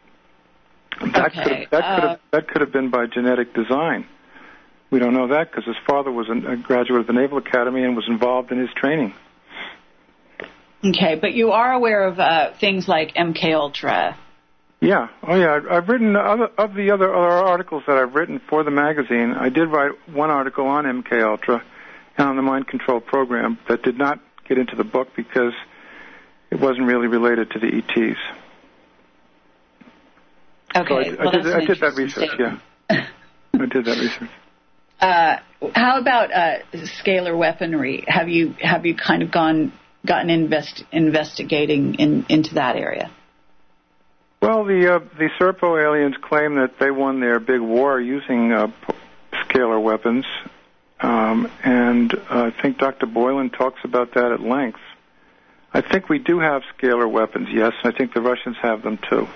that could have been by genetic design. We don't know that, because his father was a graduate of the Naval Academy and was involved in his training. Okay, but you are aware of things like MKUltra. Yeah. Oh, yeah. I've written of the other articles that I've written for the magazine. I did write one article on MKUltra and on the mind control program that did not get into the book because it wasn't really related to the ETs. Okay. So I did that research. Yeah. I did that research. How about scalar weaponry? Have you kind of gotten investigating into that area? Well, Well, the Serpo aliens claim that they won their big war using scalar weapons, and I think Dr. Boylan talks about that at length. I think we do have scalar weapons, yes. I think the Russians have them too.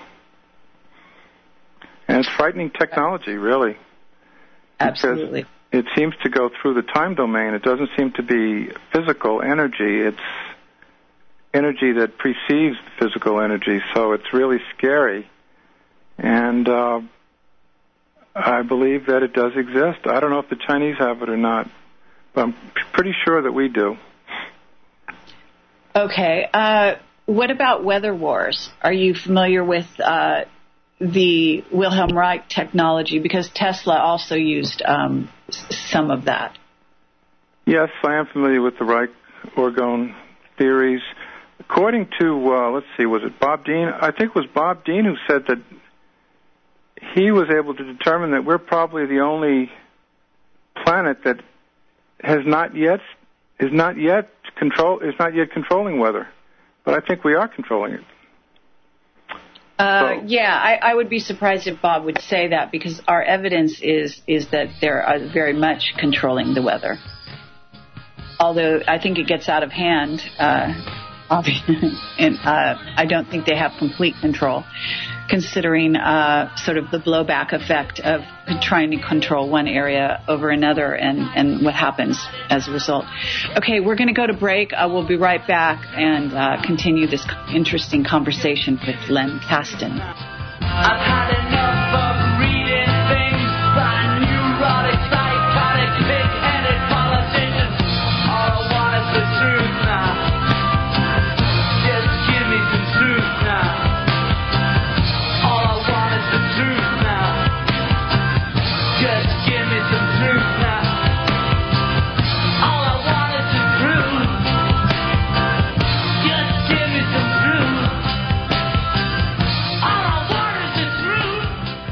And it's frightening technology, really. Absolutely. It seems to go through the time domain. It doesn't seem to be physical energy. It's energy that precedes the physical energy, so it's really scary. And I believe that it does exist. I don't know if the Chinese have it or not, but I'm pretty sure that we do. Okay. What about weather wars? Are you familiar with the Wilhelm Reich technology? Because Tesla also used some of that. Yes, I am familiar with the Reich-Orgone theories. According to, let's see, was it Bob Dean? I think it was Bob Dean who said that he was able to determine that we're probably the only planet that is not yet controlling weather. But I think we are controlling it. Yeah, I would be surprised if Bob would say that, because our evidence is that they're very much controlling the weather. Although I think it gets out of hand, and I don't think they have complete control, considering sort of the blowback effect of trying to control one area over another and what happens as a result. Okay, we're going to go to break. We'll be right back and continue this interesting conversation with Len Kasten. I've had enough of reading things by neurotic, psychotic, big-headed politicians. All I want is the truth now. Just give me some truth now. All I want is the truth now. Just give me some truth now. All I want is the truth. Just give me some truth. All I want is the truth.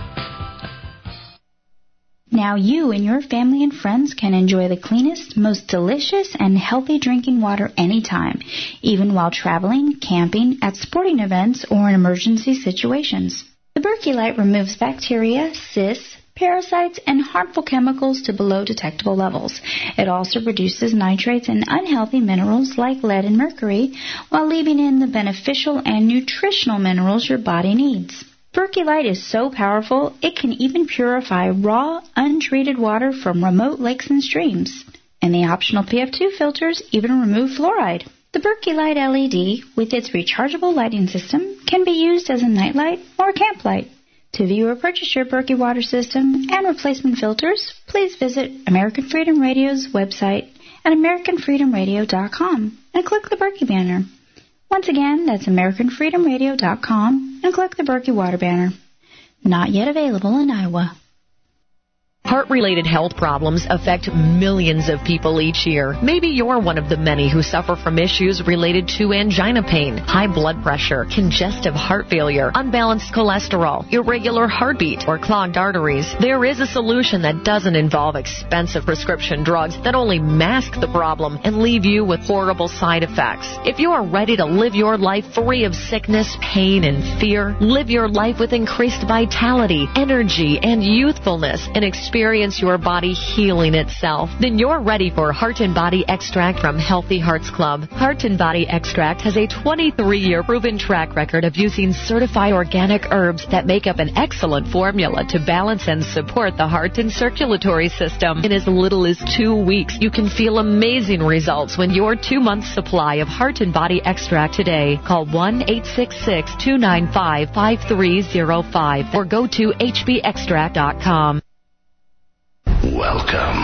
Now you and your family and friends can enjoy the cleanest, most delicious, and healthy drinking water anytime, even while traveling, camping, at sporting events, or in emergency situations. The Berkey Light removes bacteria, cysts, parasites, and harmful chemicals to below detectable levels. It also reduces nitrates and unhealthy minerals like lead and mercury, while leaving in the beneficial and nutritional minerals your body needs. Berkey Light is so powerful, it can even purify raw, untreated water from remote lakes and streams. And the optional PF2 filters even remove fluoride. The Berkey Light LED, with its rechargeable lighting system, can be used as a nightlight or camp light. To view or purchase your Berkey water system and replacement filters, please visit American Freedom Radio's website at AmericanFreedomRadio.com and click the Berkey banner. Once again, that's AmericanFreedomRadio.com and click the Berkey water banner. Not yet available in Iowa. Heart-related health problems affect millions of people each year. Maybe you're one of the many who suffer from issues related to angina pain, high blood pressure, congestive heart failure, unbalanced cholesterol, irregular heartbeat, or clogged arteries. There is a solution that doesn't involve expensive prescription drugs that only mask the problem and leave you with horrible side effects. If you are ready to live your life free of sickness, pain, and fear, live your life with increased vitality, energy, and youthfulness, and experience your body healing itself, then you're ready for Heart and Body Extract from Healthy Hearts Club. Heart and Body Extract has a 23-year proven track record of using certified organic herbs that make up an excellent formula to balance and support the heart and circulatory system. In as little as 2 weeks, you can feel amazing results when your 2-month supply of Heart and Body Extract today. Call 1-866-295-5305 or go to hbextract.com. Welcome.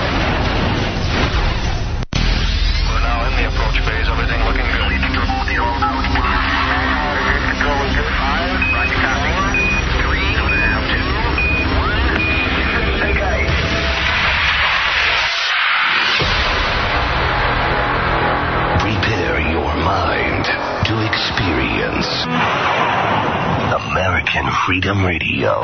We're now in the approach phase. Everything looking good. Control is good. 5. Roger, copy. 3. 2. 1. Take aim. Prepare your mind to experience American Freedom Radio.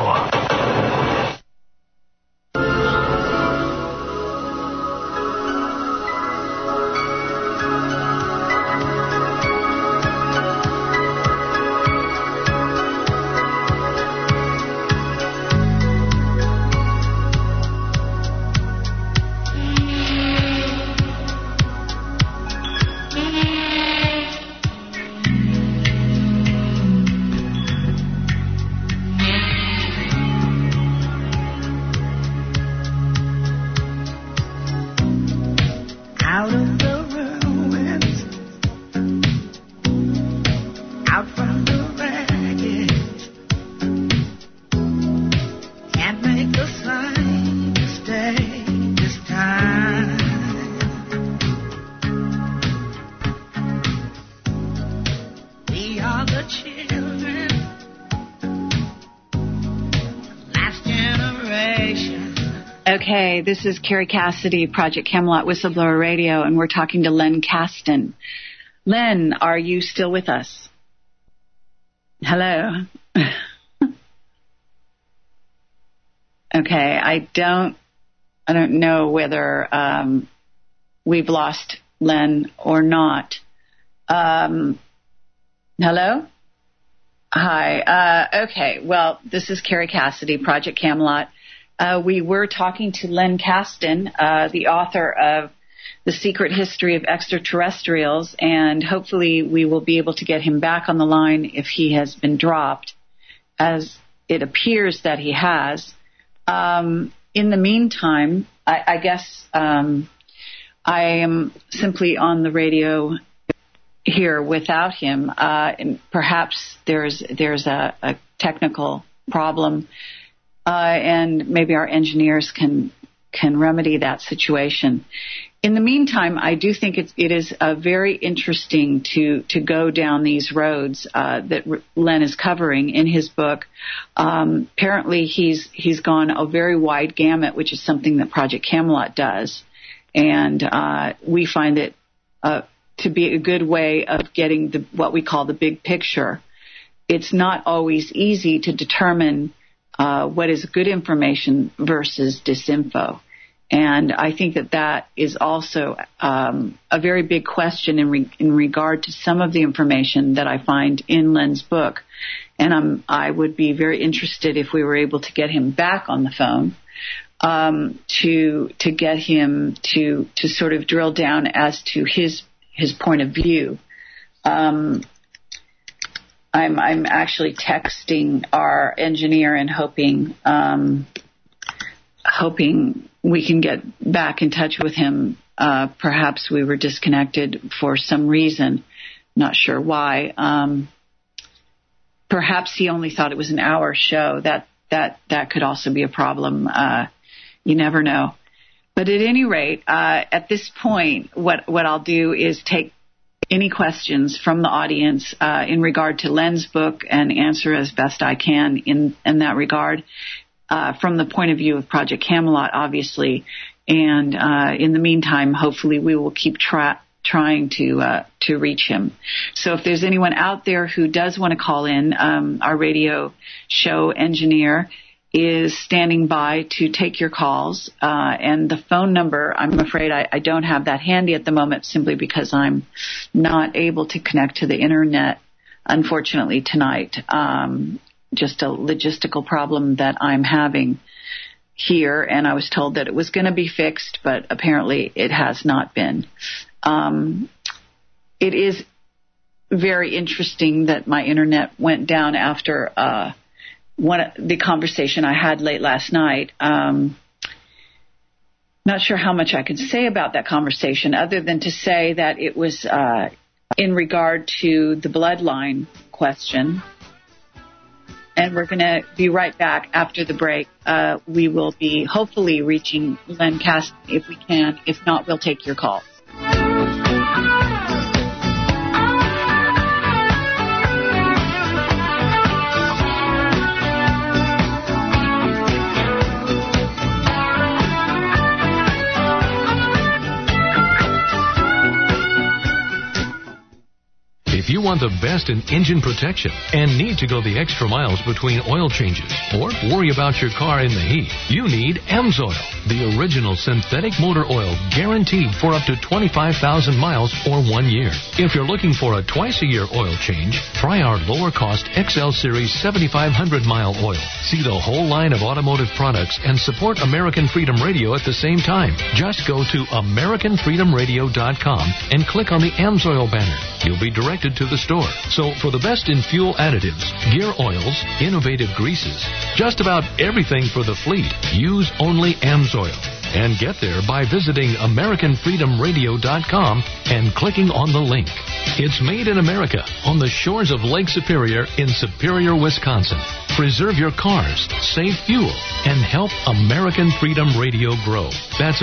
Okay, this is Carrie Cassidy, Project Camelot Whistleblower Radio, and we're talking to Len Kasten. Len, are you still with us? Hello? Okay, I don't know whether we've lost Len or not. Hello? Hi. Okay, well, this is Carrie Cassidy, Project Camelot. We were talking to Len Kasten, the author of The Secret History of Extraterrestrials, and hopefully we will be able to get him back on the line if he has been dropped, as it appears that he has. In the meantime, I guess I am simply on the radio here without him. And perhaps there's a technical problem. And maybe our engineers can remedy that situation. In the meantime, I do think it is very interesting to go down these roads that Len is covering in his book. Apparently, he's gone a very wide gamut, which is something that Project Camelot does, and we find it to be a good way of getting what we call the big picture. It's not always easy to determine what is good information versus disinfo. And I think that is also a very big question in regard to some of the information that I find in Len's book. And I would be very interested if we were able to get him back on the phone to get him to sort of drill down as to his point of view. I'm actually texting our engineer and hoping we can get back in touch with him. Perhaps we were disconnected for some reason. Not sure why. Perhaps he only thought it was an hour show. That could also be a problem. You never know. But at any rate, at this point, what I'll do is take any questions from the audience in regard to Len's book and answer as best I can in that regard. From the point of view of Project Camelot, obviously, and in the meantime, hopefully we will keep trying to reach him. So if there's anyone out there who does want to call in, our radio show engineer is standing by to take your calls, and the phone number, I'm afraid I don't have that handy at the moment simply because I'm not able to connect to the internet, unfortunately, tonight. Just a logistical problem that I'm having here, and I was told that it was going to be fixed, but apparently it has not been. It is very interesting that my internet went down after the conversation I had late last night. Not sure how much I can say about that conversation other than to say that it was in regard to the bloodline question. And we're going to be right back after the break. We will be hopefully reaching Len Kasten if we can. If not, we'll take your call. If you want the best in engine protection and need to go the extra miles between oil changes or worry about your car in the heat, you need AMSOIL, the original synthetic motor oil guaranteed for up to 25,000 miles or 1 year. If you're looking for a twice-a-year oil change, try our lower-cost XL Series 7,500-mile oil. See the whole line of automotive products and support American Freedom Radio at the same time. Just go to AmericanFreedomRadio.com and click on the AMSOIL banner. You'll be directed to the store. So for the best in fuel additives, gear oils, innovative greases, just about everything for the fleet, use only AMSOIL. And get there by visiting AmericanFreedomRadio.com and clicking on the link. It's made in America on the shores of Lake Superior in Superior, Wisconsin. Preserve your cars, save fuel, and help American Freedom Radio grow. That's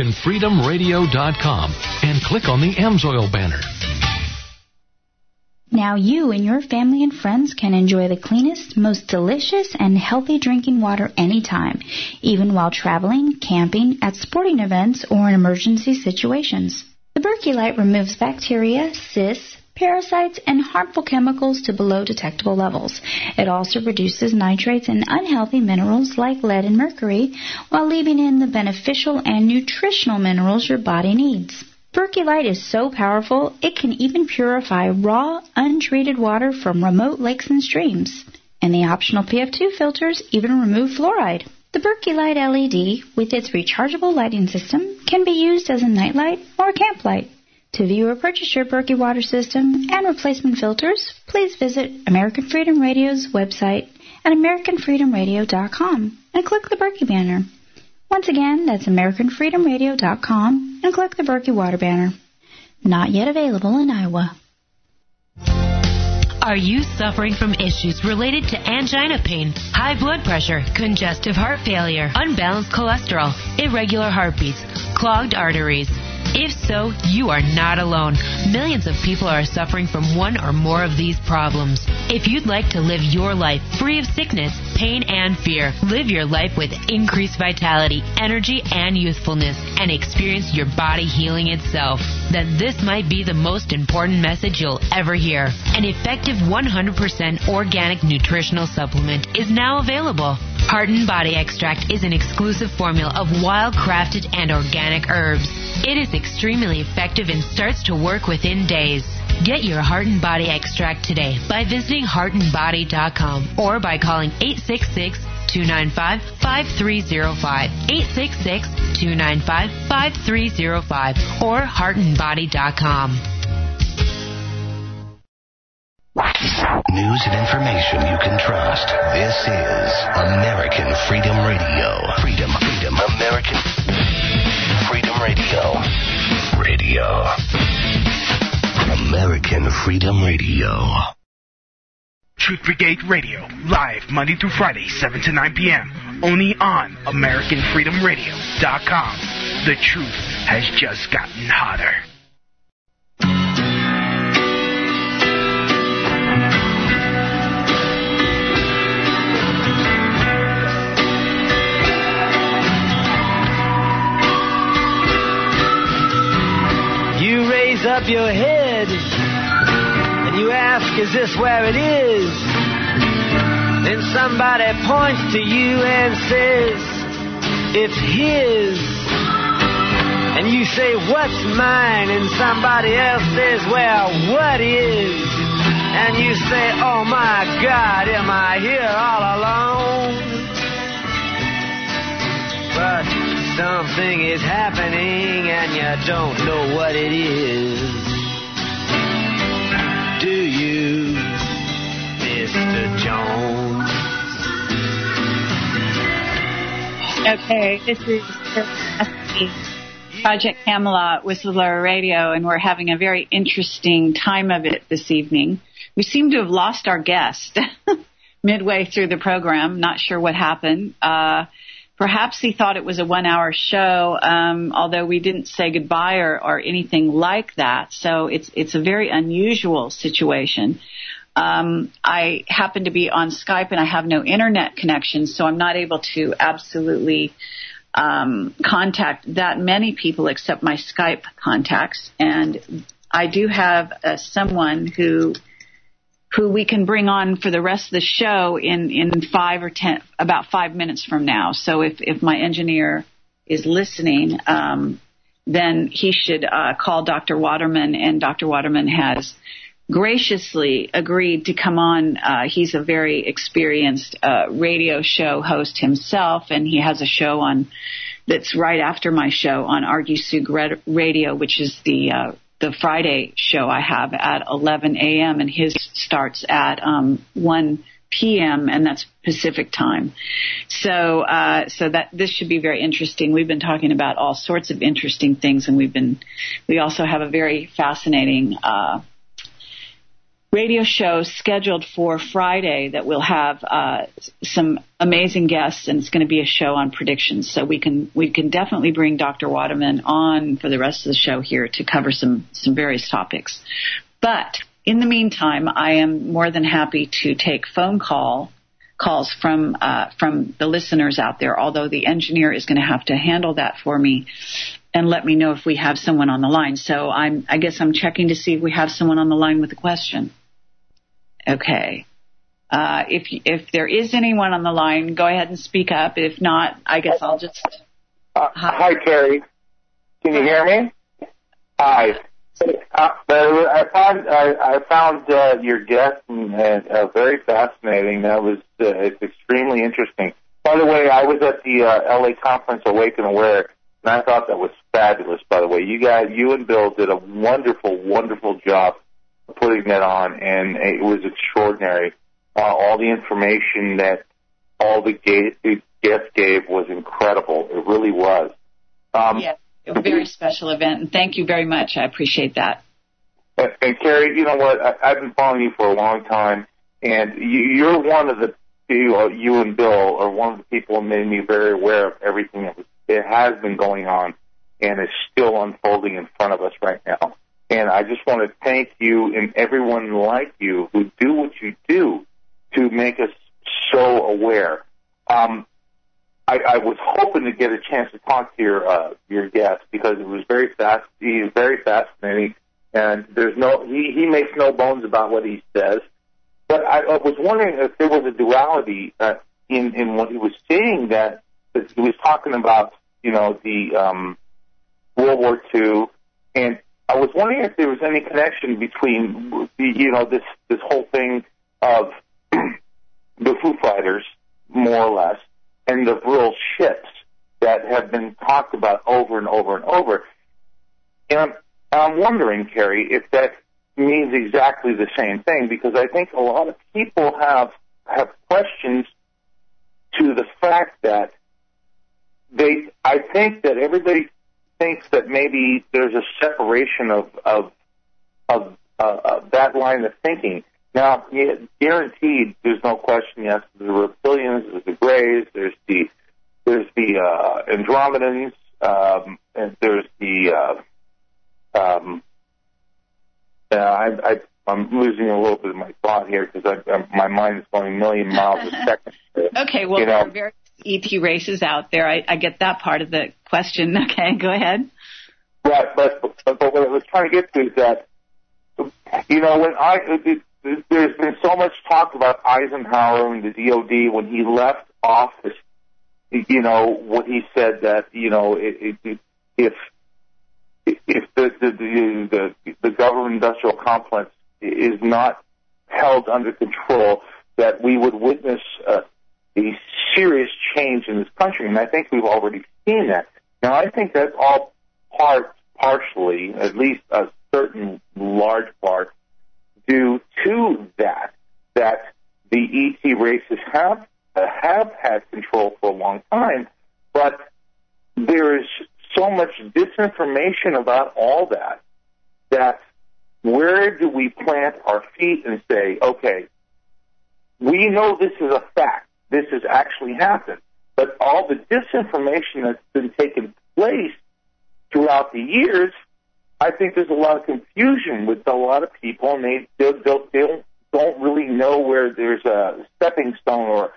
AmericanFreedomRadio.com and click on the AMSOIL banner. Now you and your family and friends can enjoy the cleanest, most delicious, and healthy drinking water anytime, even while traveling, camping, at sporting events, or in emergency situations. The Berkey Light removes bacteria, cysts, parasites, and harmful chemicals to below detectable levels. It also reduces nitrates and unhealthy minerals like lead and mercury, while leaving in the beneficial and nutritional minerals your body needs. Berkey Light is so powerful, it can even purify raw, untreated water from remote lakes and streams. And the optional PF2 filters even remove fluoride. The Berkey Light LED, with its rechargeable lighting system, can be used as a nightlight or a camp light. To view or purchase your Berkey water system and replacement filters, please visit American Freedom Radio's website at AmericanFreedomRadio.com and click the Berkey banner. Once again, that's AmericanFreedomRadio.com and click the Berkey water banner. Not yet available in Iowa. Are you suffering from issues related to angina pain, high blood pressure, congestive heart failure, unbalanced cholesterol, irregular heartbeats, clogged arteries? If so, you are not alone. Millions of people are suffering from one or more of these problems. If you'd like to live your life free of sickness, pain, and fear, live your life with increased vitality, energy, and youthfulness, and experience your body healing itself, then this might be the most important message you'll ever hear. An effective 100% organic nutritional supplement is now available. Heart and Body Extract is an exclusive formula of wild-crafted and organic herbs. It is extremely effective and starts to work within days. Get your Heart and Body Extract today by visiting heartandbody.com or by calling 866-295-5305, 866-295-5305, or heartandbody.com. News and information you can trust. This is American Freedom Radio. Freedom, American Freedom Radio. American Freedom Radio. Truth Brigade Radio, live Monday through Friday, 7 to 9 p.m. Only on AmericanFreedomRadio.com. The truth has just gotten hotter. You raise up your head and you ask, is this where it is? Then somebody points to you and says, it's his. And you say, what's mine? And somebody else says, well, what is? And you say, oh my God, am I here all alone? But something is happening and you don't know what it is. Do you, Mr. Jones? Okay, this is Project Camelot, Whistleblower Radio, and we're having a very interesting time of it this evening. We seem to have lost our guest midway through the program. Not sure what happened. Perhaps he thought it was a 1-hour show, although we didn't say goodbye or anything like that. So it's a very unusual situation. I happen to be on Skype and I have no internet connection, so I'm not able to absolutely contact that many people except my Skype contacts. And I do have someone who we can bring on for the rest of the show in 5 or 10, about 5 minutes from now. So if my engineer is listening, then he should call Dr. Waterman, and Dr. Waterman has graciously agreed to come on. He's a very experienced radio show host himself, and he has a show on that's right after my show on Argue Sug Radio, which is the Friday show I have at 11 a.m., and his starts at 1 p.m., and that's Pacific time. So that this should be very interesting. We've been talking about all sorts of interesting things, and we also have a very fascinating radio show scheduled for Friday that will have some amazing guests, and it's going to be a show on predictions. So we can definitely bring Dr. Waterman on for the rest of the show here to cover some various topics. But in the meantime, I am more than happy to take phone calls from the listeners out there, although the engineer is going to have to handle that for me and let me know if we have someone on the line. So I guess I'm checking to see if we have someone on the line with a question. Okay. If there is anyone on the line, go ahead and speak up. If not, I guess I'll just... Hi, Terry. Can you hear me? Hi. I found your guest very fascinating. That was it's extremely interesting. By the way, I was at the LA conference Awake and Aware, and I thought that was fabulous. By the way, you and Bill did a wonderful, wonderful job of putting that on, and it was extraordinary. All the information that all the guests gave was incredible. It really was. Yeah, a very special event, and thank you very much. I appreciate that. And Carrie, you know what? I've been following you for a long time, and you're one of the you and Bill are one of the people who made me very aware of everything that has been going on and is still unfolding in front of us right now. And I just want to thank you and everyone like you who do what you do to make us so aware. I was hoping to get a chance to talk to your guest because it was he is very fascinating, and he makes no bones about what he says. But I was wondering if there was a duality in what he was saying, that he was talking about, the World War II, and I was wondering if there was any connection between this whole thing of the Foo Fighters, more or less, and the real ships that have been talked about over and over and over. And I'm wondering, Carrie, if that means exactly the same thing, because I think a lot of people have questions to the fact that I think that everybody thinks that maybe there's a separation of that line of thinking. Now, guaranteed, there's no question. Yes, there's the reptilians, there's the Greys, there's the Andromedans, and there's the I'm losing a little bit of my thought here because my mind is going a million miles a second. Okay, well, there are various ET races out there. I get that part of the question. Okay, go ahead. Right, but what I was trying to get to is that, there's been so much talk about Eisenhower and the DOD when he left office. What he said that if the government industrial complex is not held under control, that we would witness a serious change in this country, and I think we've already seen that. Now, I think that's all partially, at least a certain large part, due to that the ET races have had control for a long time, but there is so much disinformation about all that where do we plant our feet and say, okay, we know this is a fact, this has actually happened, but all the disinformation that's been taking place throughout the years, I think there's a lot of confusion with a lot of people, and they don't really know where there's a stepping stone or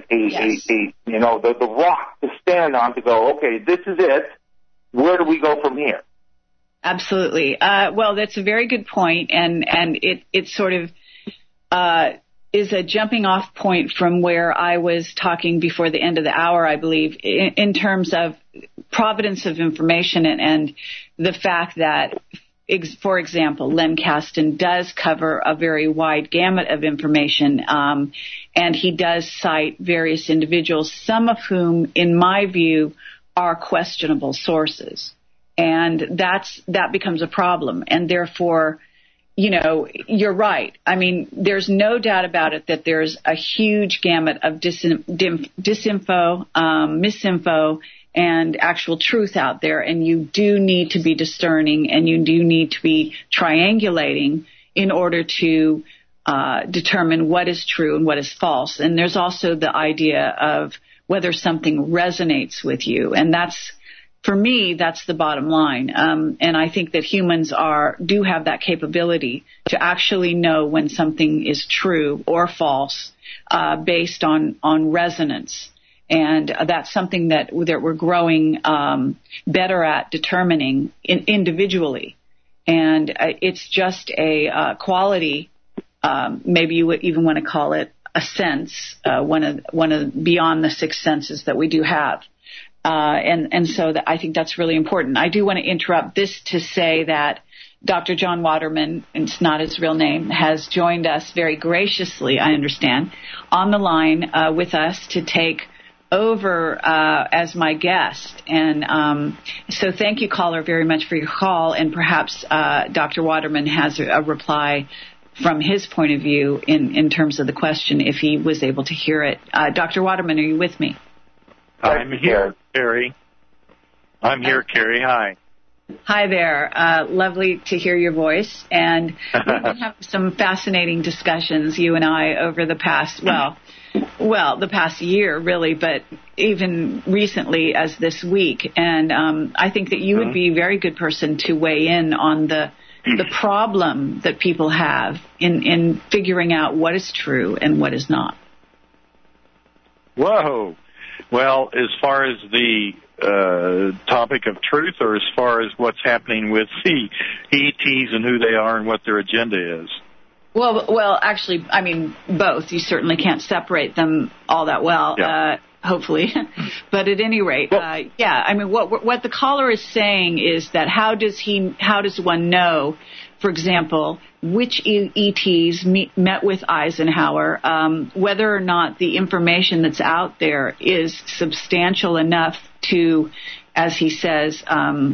the rock to stand on to go, okay, this is it. Where do we go from here? Absolutely. Well, that's a very good point, and it sort of is a jumping off point from where I was talking before the end of the hour, I believe, in terms of providence of information and the fact that, for example, Len Kasten does cover a very wide gamut of information, and he does cite various individuals, some of whom, in my view, are questionable sources. And that becomes a problem. And therefore, you're right. I mean, there's no doubt about it that there's a huge gamut of disinfo, misinfo, and actual truth out there. And you do need to be discerning, and you do need to be triangulating in order to determine what is true and what is false. And there's also the idea of whether something resonates with you. And that's for me, that's the bottom line. And I think that humans do have that capability to actually know when something is true or false based on resonance. And that's something that we're growing better at determining individually. And it's just a quality, maybe you would even want to call it a sense, one of beyond the six senses that we do have. And so I think that's really important. I do want to interrupt this to say that Dr. John Waterman, it's not his real name, has joined us very graciously, I understand, on the line with us to take over as my guest. And so thank you, caller, very much for your call. And perhaps Dr. Waterman has a reply from his point of view in terms of the question, if he was able to hear it. Dr. Waterman, are you with me? I'm here, Carrie. I'm here, Carrie. Hi. Hi there. Lovely to hear your voice. And we've been having some fascinating discussions, you and I, over the past, the past year, really, but even recently as this week. And I think that you would be a very good person to weigh in on the problem that people have in figuring out what is true and what is not. Whoa. Well, as far as the topic of truth, or as far as what's happening with the ETs and who they are and what their agenda is? Well, actually, I mean, both. You certainly can't separate them all that well, hopefully. But at any rate, I mean, what the caller is saying is that how does one know, for example, which ETs met with Eisenhower, whether or not the information that's out there is substantial enough to, as he says,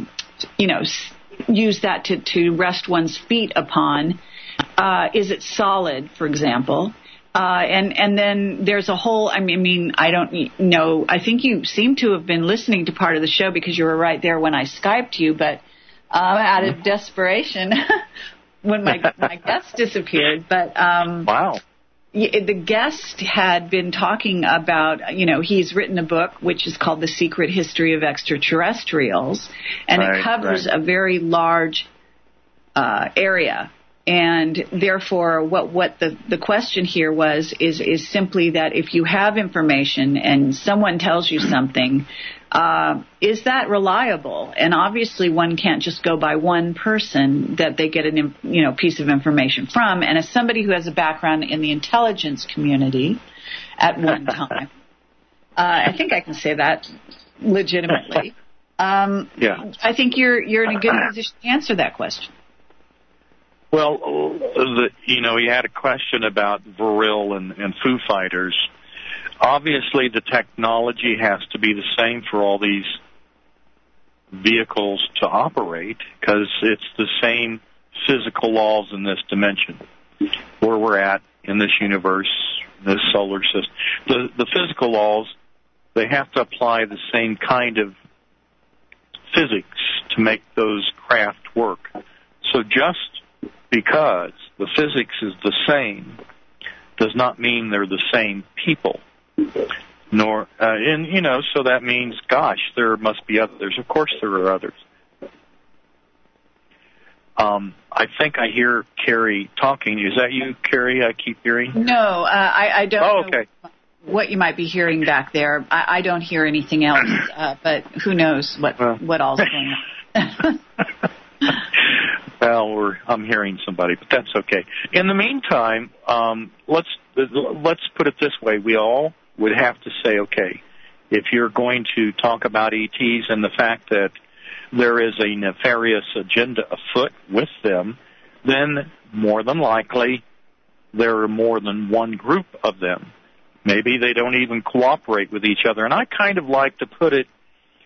use that to rest one's feet upon. Is it solid, for example? And then there's a whole, I mean, I don't know. I think you seem to have been listening to part of the show because you were right there when I Skyped you, but out of desperation when my guest disappeared. But wow. The guest had been talking about, he's written a book which is called The Secret History of Extraterrestrials, and it covers a very large area. And therefore, what the question here is simply that if you have information and someone tells you something, is that reliable? And obviously, one can't just go by one person that they get a piece of information from. And as somebody who has a background in the intelligence community at one time, I think I can say that legitimately. I think you're in a good position to answer that question. Well, you had a question about Vril and Foo Fighters. Obviously, the technology has to be the same for all these vehicles to operate because it's the same physical laws in this dimension where we're at in this universe, this solar system. The physical laws, they have to apply the same kind of physics to make those craft work. So just because the physics is the same does not mean they're the same people. So that means, gosh, there must be others. Of course there are others. I think I hear Carrie talking. Is that you, Carrie, I keep hearing? No, I don't know what you might be hearing back there. I don't hear anything else, but who knows what all's going on. Well, I'm hearing somebody, but that's okay. In the meantime, let's put it this way. We all would have to say, okay, if you're going to talk about ETs and the fact that there is a nefarious agenda afoot with them, then more than likely there are more than one group of them. Maybe they don't even cooperate with each other. And I kind of like to put it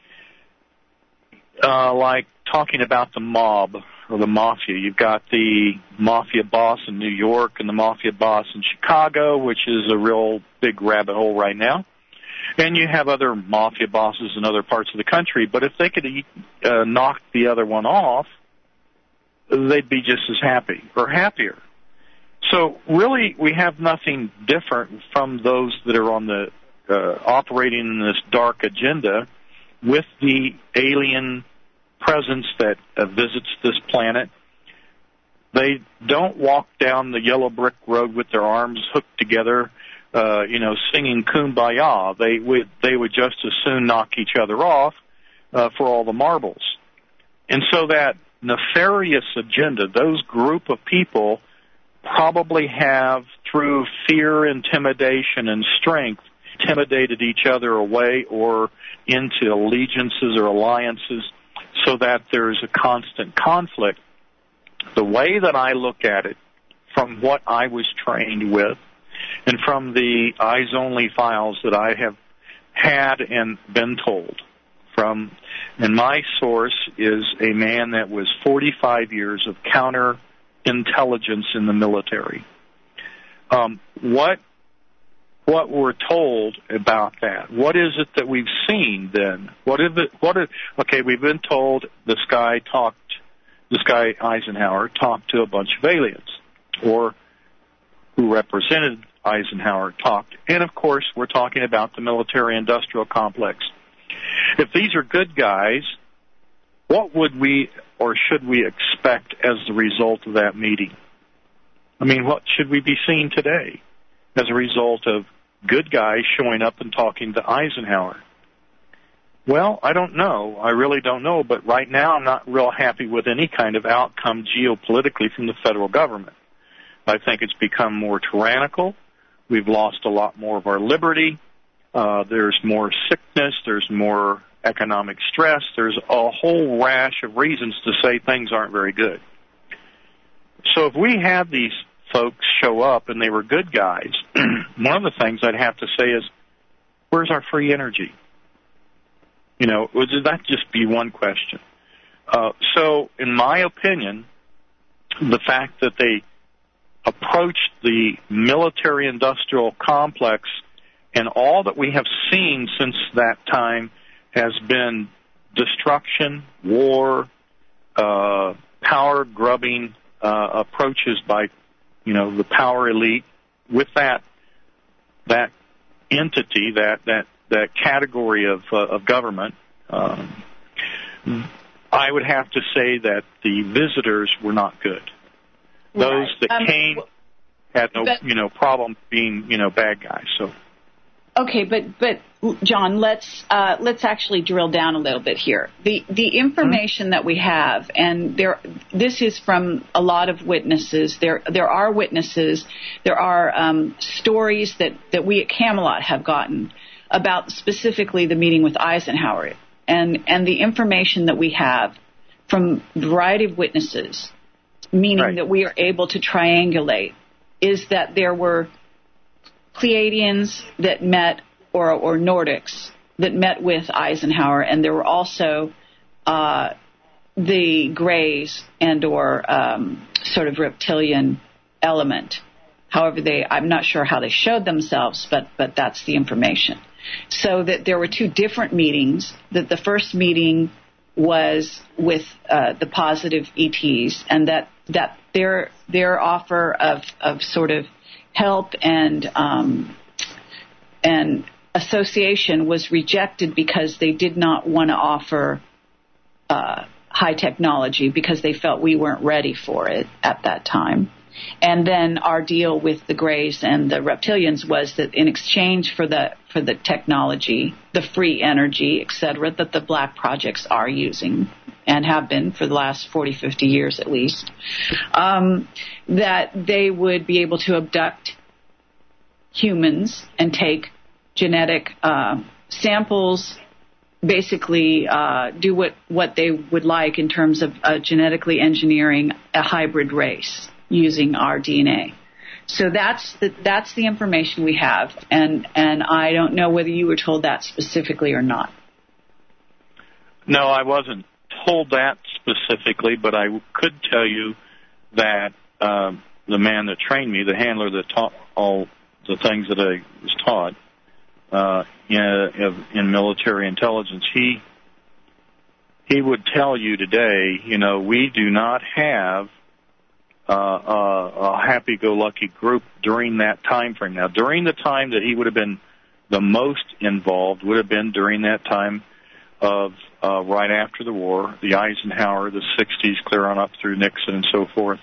like talking about the mob or the mafia. You've got the mafia boss in New York and the mafia boss in Chicago, which is a real big rabbit hole right now. And you have other mafia bosses in other parts of the country. But if they could knock the other one off, they'd be just as happy or happier. So really, we have nothing different from those that are on the operating in this dark agenda with the alien presence that visits this planet. They don't walk down the yellow brick road with their arms hooked together, singing Kumbaya. They would just as soon knock each other off for all the marbles. And so that nefarious agenda, those group of people probably have, through fear, intimidation, and strength, intimidated each other away or into allegiances or alliances so that there's a constant conflict. The way that I look at it, from what I was trained with, and from the eyes-only files that I have had and been told from, and my source is a man that was 45 years of counterintelligence in the military. What we're told about that? What is it that we've seen then? Okay, we've been told this guy Eisenhower talked to a bunch of aliens, or who represented Eisenhower talked. And of course, we're talking about the military-industrial complex. If these are good guys, what would we or should we expect as the result of that meeting? I mean, what should we be seeing today as a result of good guys showing up and talking to Eisenhower? Well, I don't know. I really don't know. But right now, I'm not real happy with any kind of outcome geopolitically from the federal government. I think it's become more tyrannical. We've lost a lot more of our liberty. There's more sickness. There's more economic stress. There's a whole rash of reasons to say things aren't very good. So if we have these folks show up and they were good guys, one of the things I'd have to say is, where's our free energy? Would that just be one question? So in my opinion, the fact that they approached the military-industrial complex and all that we have seen since that time has been destruction, war, power-grubbing approaches by, the power elite. With that entity, that category of government, I would have to say that the visitors were not good. Those that came had no problem being, bad guys. So. Okay, but John, let's actually drill down a little bit here. The information that we have, and this is from a lot of witnesses. There are witnesses. There are stories that we at Camelot have gotten about specifically the meeting with Eisenhower, and the information that we have from a variety of witnesses, meaning that we are able to triangulate, is that there were Pleiadians that met, or Nordics that met with Eisenhower, and there were also the Greys and or sort of reptilian element. However, I'm not sure how they showed themselves, but that's the information. So that there were two different meetings, that the first meeting was with the positive ETs, and that their offer of sort of help and association was rejected because they did not want to offer high technology because they felt we weren't ready for it at that time. And then our deal with the Greys and the Reptilians was that in exchange for the technology, the free energy, et cetera, that the black projects are using and have been for the last 40, 50 years at least, that they would be able to abduct humans and take genetic samples, basically do what they would like in terms of genetically engineering a hybrid race using our DNA. So that's the information we have, and I don't know whether you were told that specifically or not. No, I wasn't told that specifically, but I could tell you that the man that trained me, the handler that taught all the things that I was taught in military intelligence, he would tell you today, we do not have a happy-go-lucky group during that time frame. Now, during the time that he would have been the most involved would have been during that time of right after the war, the Eisenhower, the 60s, clear on up through Nixon and so forth.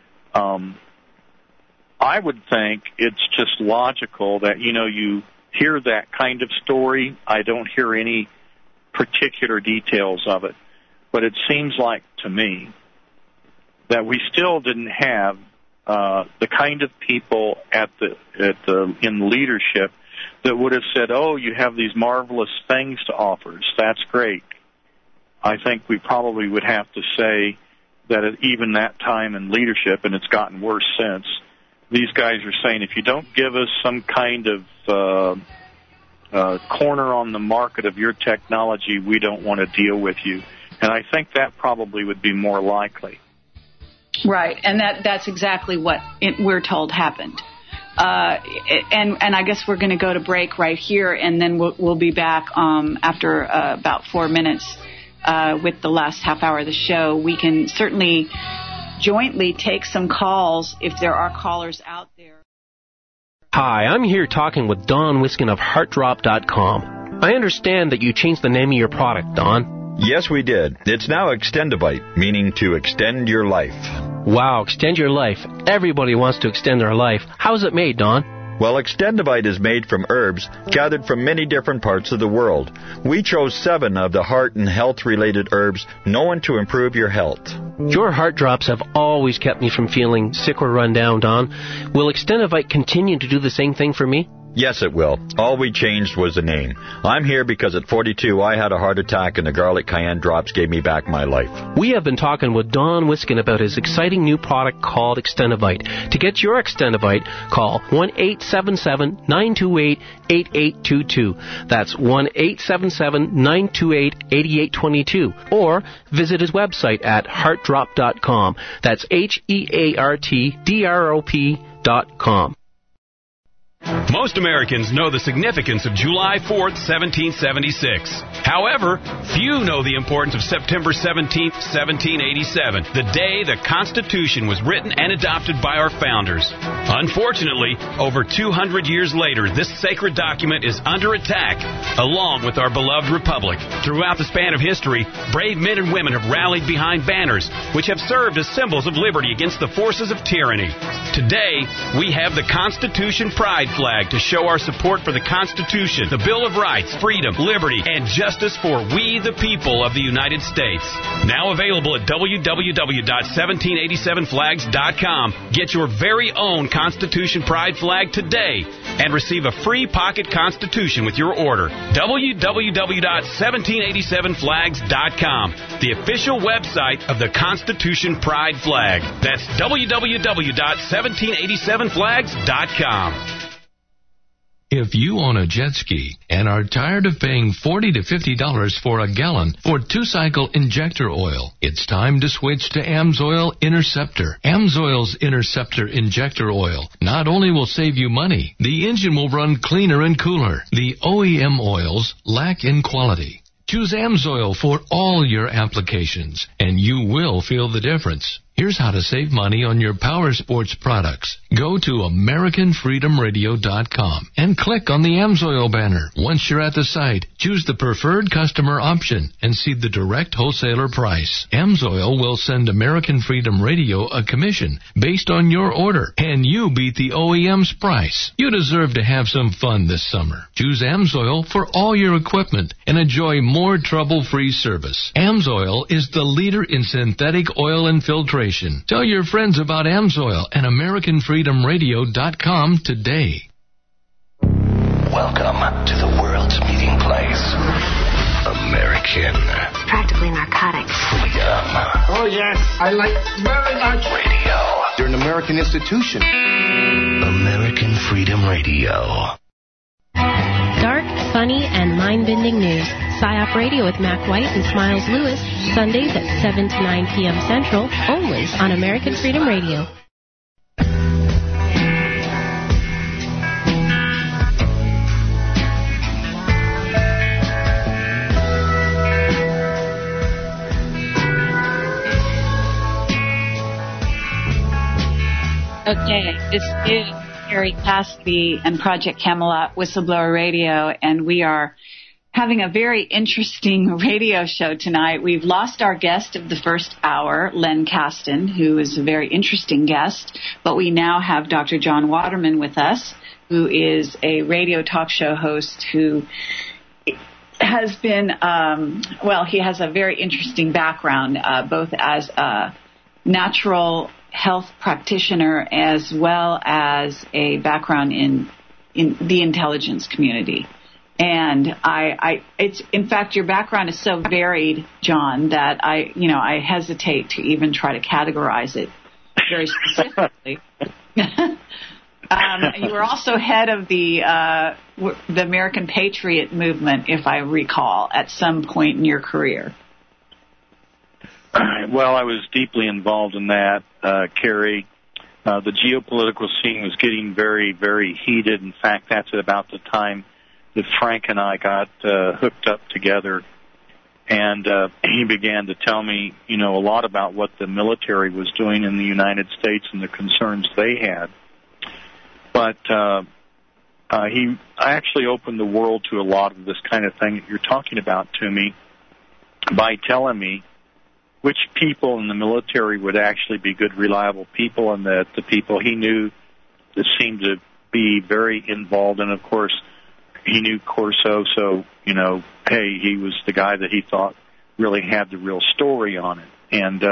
I would think it's just logical that, you hear that kind of story. I don't hear any particular details of it. But it seems like to me that we still didn't have the kind of people in leadership that would have said, oh, you have these marvelous things to offer us. That's great. I think we probably would have to say that at even that time in leadership, and it's gotten worse since, these guys are saying, if you don't give us some kind of corner on the market of your technology, we don't want to deal with you. And I think that probably would be more likely. Right, and that's exactly what we're told happened. And I guess we're going to go to break right here, and then we'll be back after about 4 minutes with the last half hour of the show. We can certainly jointly take some calls if there are callers out there. Hi, I'm here talking with Don Wiskin of HeartDrop.com. I understand that you changed the name of your product, Don. Yes, we did. It's now Extendivite, meaning to extend your life. Wow, extend your life. Everybody wants to extend their life. How is it made, Don? Well, Extendivite is made from herbs gathered from many different parts of the world. We chose 7 of the heart and health-related herbs known to improve your health. Your heart drops have always kept me from feeling sick or run down, Don. Will Extendivite continue to do the same thing for me? Yes, it will. All we changed was the name. I'm here because at 42 I had a heart attack and the garlic cayenne drops gave me back my life. We have been talking with Don Wiskin about his exciting new product called Extendivite. To get your Extendivite, call 1-877-928-8822. That's 1-877-928-8822. Or visit his website at heartdrop.com. That's HeartDrop.com. Most Americans know the significance of July 4th, 1776. However, few know the importance of September 17th, 1787, the day the Constitution was written and adopted by our founders. Unfortunately, over 200 years later, this sacred document is under attack, along with our beloved republic. Throughout the span of history, brave men and women have rallied behind banners, which have served as symbols of liberty against the forces of tyranny. Today, we have the Constitution Pride flag to show our support for the Constitution, the Bill of Rights, freedom, liberty, and justice for we the people of the United States. Now available at www.1787flags.com. Get your very own Constitution Pride flag today and receive a free pocket Constitution with your order. www.1787flags.com, the official website of the Constitution Pride flag. That's www.1787flags.com. If you own a jet ski and are tired of paying $40 to $50 for a gallon for 2-cycle injector oil, it's time to switch to AMSOIL Interceptor. AMSOIL's Interceptor injector oil not only will save you money, the engine will run cleaner and cooler. The OEM oils lack in quality. Choose AMSOIL for all your applications, and you will feel the difference. Here's how to save money on your power sports products. Go to AmericanFreedomRadio.com and click on the AMSOIL banner. Once you're at the site, choose the preferred customer option and see the direct wholesaler price. AMSOIL will send American Freedom Radio a commission based on your order, and you beat the OEM's price. You deserve to have some fun this summer. Choose AMSOIL for all your equipment and enjoy more trouble-free service. AMSOIL is the leader in synthetic oil and filtration. Tell your friends about AMSOIL and AmericanFreedomRadio.com today. Welcome to the world's meeting place. American. Practically narcotics. Freedom. Oh, yes. I like very much. Radio. You're an American institution. American Freedom Radio. Dark, funny, and mind-bending news. PSYOP Radio with Mac White and Smiles Lewis, Sundays at 7 to 9 p.m. Central, only on American Freedom Radio. Okay, this is Carrie Cassidy and Project Camelot Whistleblower Radio, and we are having a very interesting radio show tonight. We've lost our guest of the first hour, Len Kasten, who is a very interesting guest, but we now have Dr. John Waterman with us, who is a radio talk show host who has been, he has a very interesting background, both as a natural health practitioner as well as a background in the intelligence community. And it's in fact, your background is so varied, John, that I hesitate to even try to categorize it very specifically. You were also head of the American Patriot movement, if I recall, at some point in your career. Well, I was deeply involved in that, Carrie. The geopolitical scene was getting very, very heated. In fact, that's at about the time that Frank and I got hooked up together. And he began to tell me, a lot about what the military was doing in the United States and the concerns they had. But I actually opened the world to a lot of this kind of thing that you're talking about to me by telling me which people in the military would actually be good, reliable people, and that the people he knew that seemed to be very involved. And, of course, he knew Corso, so, hey, he was the guy that he thought really had the real story on it. And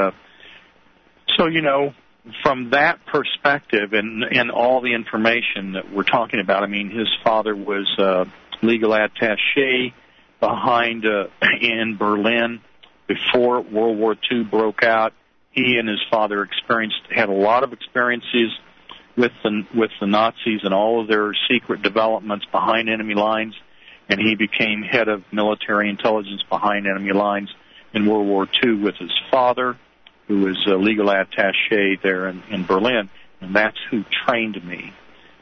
from that perspective and all the information that we're talking about, I mean, his father was legal attaché behind in Berlin before World War II broke out. He and his father had a lot of experiences with the Nazis and all of their secret developments behind enemy lines, and he became head of military intelligence behind enemy lines in World War II with his father, who was a legal attaché there in Berlin, and that's who trained me.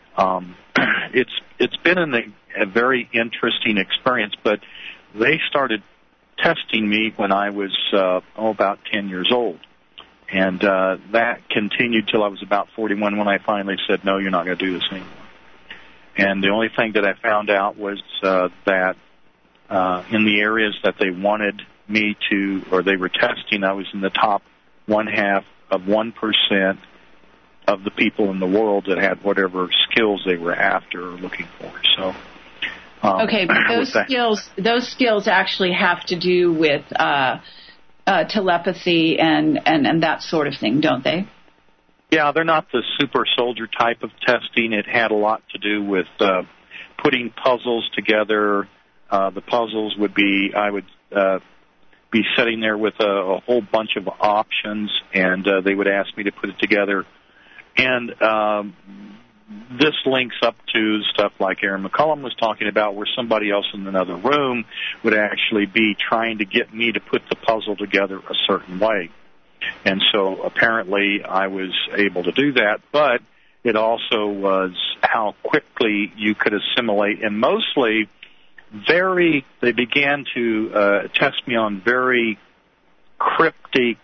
It's been a very interesting experience, but they started testing me when I was about 10 years old. And that continued till I was about 41 when I finally said, no, you're not going to do this anymore. And the only thing that I found out was that in the areas that they wanted me to, or they were testing, I was in the top 1/2 of 1% of the people in the world that had whatever skills they were after or looking for. So, okay, but those skills actually have to do with telepathy and that sort of thing, don't they? Yeah, they're not the super soldier type of testing. It had a lot to do with putting puzzles together. The puzzles would be, I would be sitting there with a whole bunch of options, and they would ask me to put it together. And this links up to stuff like Aaron McCullum was talking about, where somebody else in another room would actually be trying to get me to put the puzzle together a certain way. And so apparently I was able to do that, but it also was how quickly you could assimilate, and mostly they began to test me on very cryptic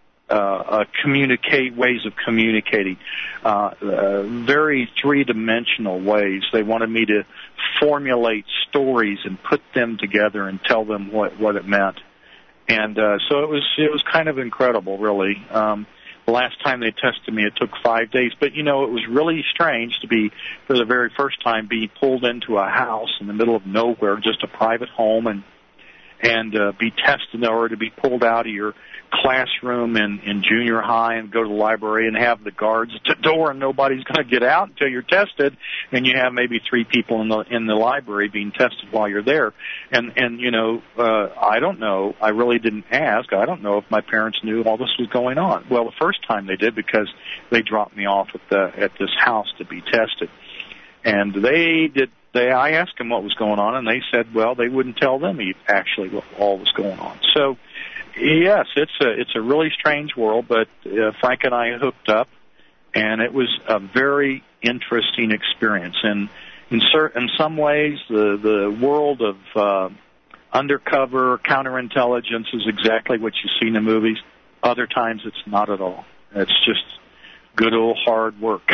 ways of communicating, very three-dimensional ways. They wanted me to formulate stories and put them together and tell them what it meant. And so it was kind of incredible, really. The last time they tested me, it took 5 days. But, it was really strange to be, for the very first time, be pulled into a house in the middle of nowhere, just a private home, and be tested, or to be pulled out of your classroom in junior high and go to the library and have the guards at the door, and nobody's going to get out until you're tested, and you have maybe 3 people in the library being tested while you're there. And I don't know. I really didn't ask. I don't know if my parents knew all this was going on. Well, the first time they did, because they dropped me off at this house to be tested, and I asked them what was going on, and they said, well, they wouldn't tell them actually what all was going on. So, yes, it's a really strange world, but Frank and I hooked up, and it was a very interesting experience. And in some ways, the world of undercover counterintelligence is exactly what you see in the movies. Other times, it's not at all. It's just good old hard work.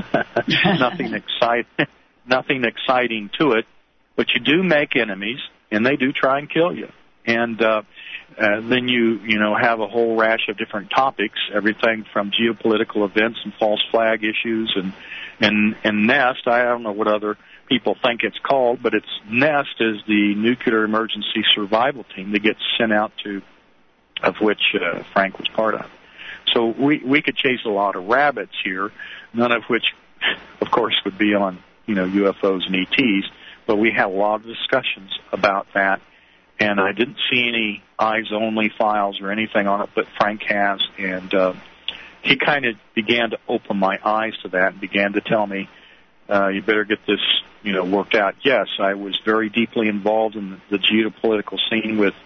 Nothing exciting to it, but you do make enemies, and they do try and kill you. And then you have a whole rash of different topics, everything from geopolitical events and false flag issues and NEST. I don't know what other people think it's called, but it's NEST is the Nuclear Emergency Survival Team that gets sent out to, of which Frank was part of. So we could chase a lot of rabbits here, none of which, of course, would be on UFOs and ETs, but we had a lot of discussions about that, and I didn't see any eyes-only files or anything on it, but Frank has, and he kind of began to open my eyes to that and began to tell me, you better get this, worked out. Yes, I was very deeply involved in the geopolitical scene with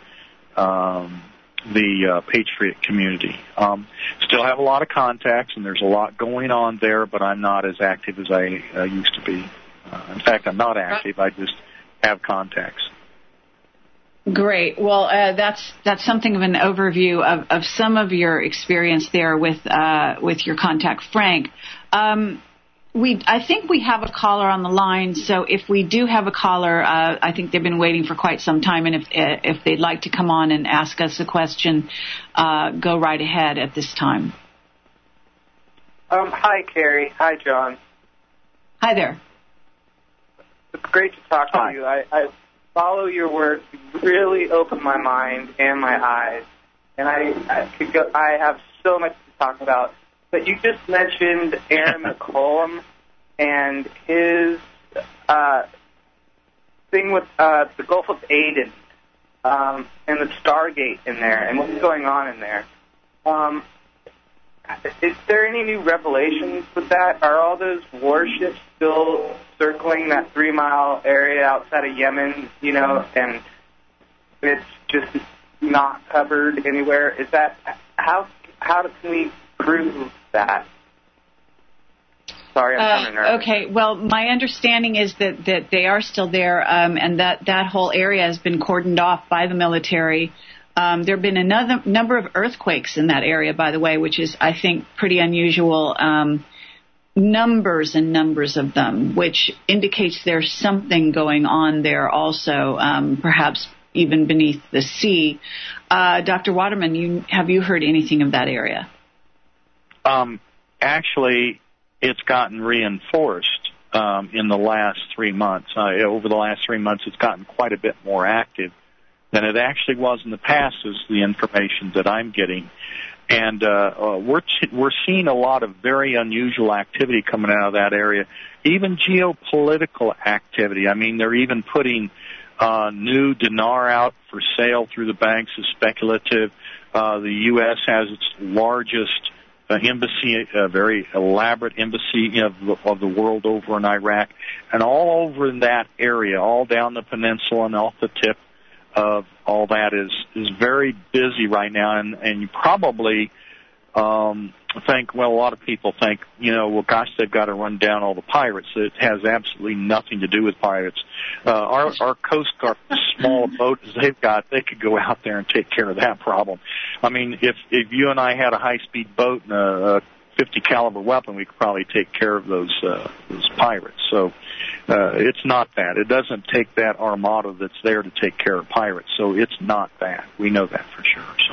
the Patriot community. Still have a lot of contacts, and there's a lot going on there, but I'm not as active as I used to be. In fact, I'm not active. I just have contacts. Great. Well, that's something of an overview of some of your experience there with your contact, Frank. I think we have a caller on the line, so if we do have a caller, I think they've been waiting for quite some time, and if they'd like to come on and ask us a question, go right ahead at this time. Hi, Carrie. Hi, John. Hi there. It's great to talk to you. I follow your work. You really open my mind and my eyes, and I have so much to talk about. But you just mentioned Aaron McCollum and his thing with the Gulf of Aden and the Stargate in there and what's going on in there. Is there any new revelations with that? Are all those warships still circling that 3-mile area outside of Yemen, and it's just not covered anywhere? Is that how can we prove that? Sorry, I'm kind of nervous. Okay, well, my understanding is that they are still there, and that whole area has been cordoned off by the military. There have been another number of earthquakes in that area, by the way, which is, I think, pretty unusual. Numbers and numbers of them, which indicates there's something going on there also, perhaps even beneath the sea. Dr. Waterman, have you heard anything of that area? Actually, it's gotten reinforced in the last 3 months. Over the last 3 months, it's gotten quite a bit more active than it actually was in the past, is the information that I'm getting. And we're seeing a lot of very unusual activity coming out of that area, even geopolitical activity. I mean, they're even putting new dinar out for sale through the banks as speculative. The U.S. has its largest embassy, a very elaborate embassy of the world over in Iraq, and all over in that area, all down the peninsula and off the tip of all that is very busy right now, and you probably think, well, a lot of people think, well, gosh, they've got to run down all the pirates. It has absolutely nothing to do with pirates. Our Coast Guard, small boats they've got, they could go out there and take care of that problem. I mean, if you and I had a high-speed boat and a 50 caliber weapon, we could probably take care of those pirates. So it's not that. It doesn't take that armada that's there to take care of pirates. So it's not that. We know that for sure. So.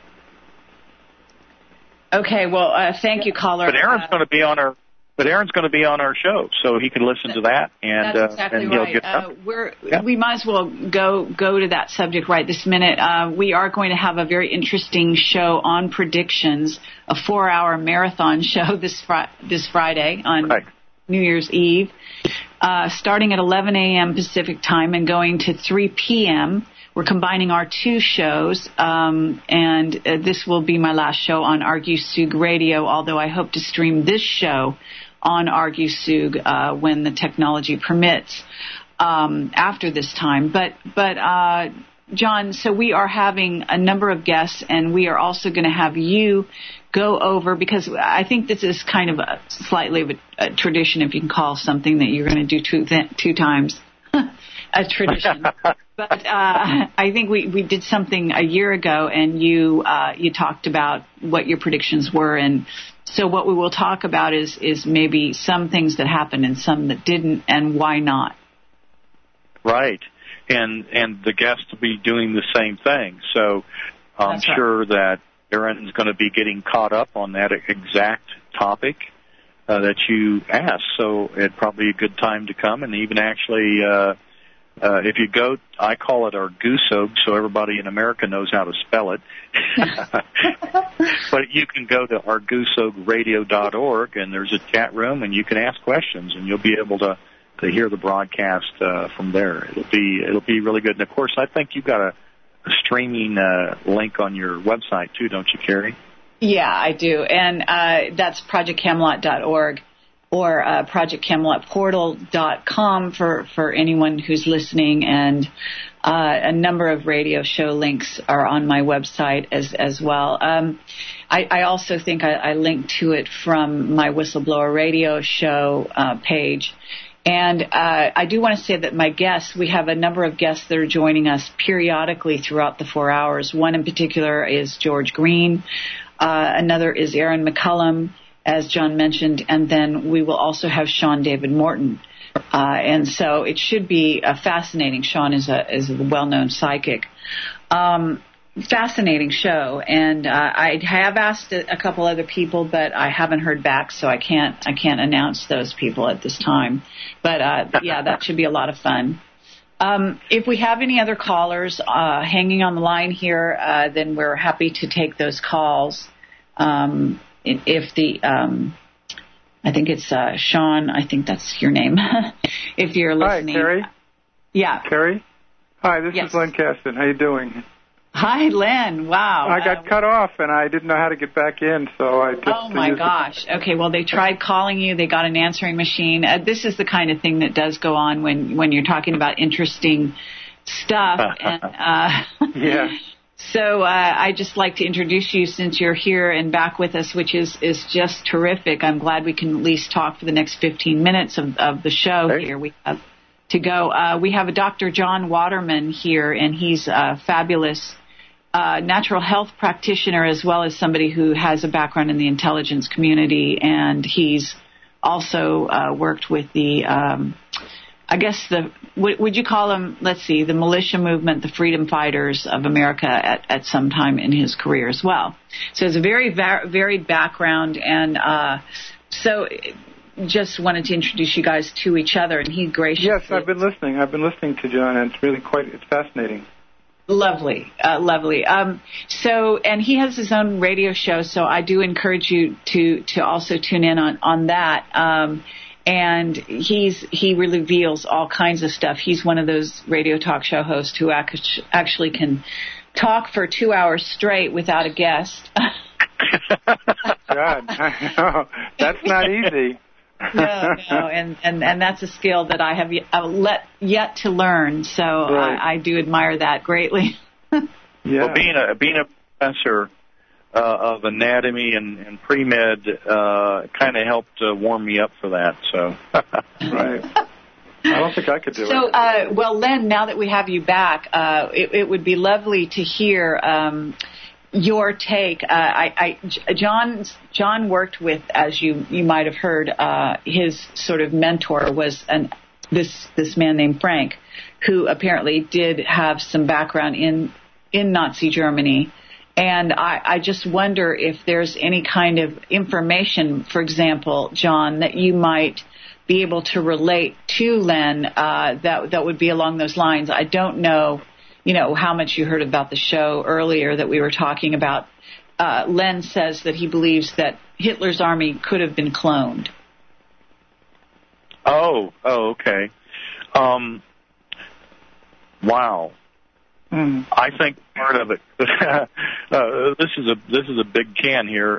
Okay. Well, thank you, caller. But Aaron's going to be on our. But Aaron's going to be on our show, so he can listen to that, and that's exactly and he'll right. get We might as well go to that subject right this minute. We are going to have a very interesting show on predictions, a 4-hour marathon show this Friday on New Year's Eve, starting at 11 a.m. Pacific time and going to 3 p.m. We're combining our two shows, and this will be my last show on ArguSug Radio, although I hope to stream this show on ArguSug when the technology permits after this time. But John, so we are having a number of guests, and we are also going to have you go over, because I think this is kind of slightly of a tradition, if you can call something that you're going to do two times a tradition. But I think we did something a year ago, and you talked about what your predictions were, and so what we will talk about is maybe some things that happened and some that didn't, and why not. Right. and the guest will be doing the same thing. So I'm sure that Aaron is going to be getting caught up on that exact topic that you asked. So it'd probably be a good time to come, and even actually, if you go, I call it Argusog, so everybody in America knows how to spell it. But you can go to argusogradio.org, and there's a chat room, and you can ask questions, and you'll be able to hear the broadcast from there. It'll be really good. And of course, I think you've got a streaming link on your website too, don't you, Carrie? Yeah, I do, and that's projectcamelot.org or projectcamelotportal.com for anyone who's listening, and a number of radio show links are on my website as well. I also think I linked to it from my Whistleblower Radio show page. And I do want to say that my guests, we have a number of guests that are joining us periodically throughout the 4 hours. One in particular is George Green. Another is Aaron McCullum, as John mentioned. And then we will also have Sean David Morton. And so it should be fascinating. Sean is a well-known psychic. Fascinating show, and I have asked a couple other people, but I haven't heard back, so I can't announce those people at this time. But yeah, that should be a lot of fun. If we have any other callers hanging on the line here, then we're happy to take those calls. If the I think it's Sean. I think that's your name. If you're listening. Hi, Carrie. Yeah. Carrie. Hi, this is Len Kasten. How you doing? Hi, Len. Wow. I got cut off, and I didn't know how to get back in, so I just... Oh, my gosh. Okay, well, they tried calling you. They got an answering machine. This is the kind of thing that does go on when you're talking about interesting stuff. And, yeah. So I just like to introduce you since you're here and back with us, which is just terrific. I'm glad we can at least talk for the next 15 minutes of the show here. We have to go. We have a Dr. John Waterman here, and he's a fabulous natural health practitioner, as well as somebody who has a background in the intelligence community, and he's also worked with the, I guess would you call them, let's see, the militia movement, the freedom fighters of America at some time in his career as well. So it's a very varied background, and so just wanted to introduce you guys to each other, and he graciously... Yes, I've been listening to John, and it's really it's fascinating. Lovely, lovely. So, and he has his own radio show, so I do encourage you to also tune in on that. And he reveals all kinds of stuff. He's one of those radio talk show hosts who actually can talk for 2 hours straight without a guest. God, I know. That's not easy. No, and that's a skill that I have yet to learn. So I do admire that greatly. Yeah. Well, being a professor of anatomy and pre-med kind of helped warm me up for that. So right. I don't think I could do it. So, well, Len, now that we have you back, it would be lovely to hear your take. John worked with, as you might have heard, his sort of mentor was this man named Frank, who apparently did have some background in Nazi Germany. And I just wonder if there's any kind of information, for example, John, that you might be able to relate to Len that would be along those lines. I don't know, how much you heard about the show earlier that we were talking about. Len says that he believes that Hitler's army could have been cloned. Oh, okay. Wow. I think part of it. This is a big can here.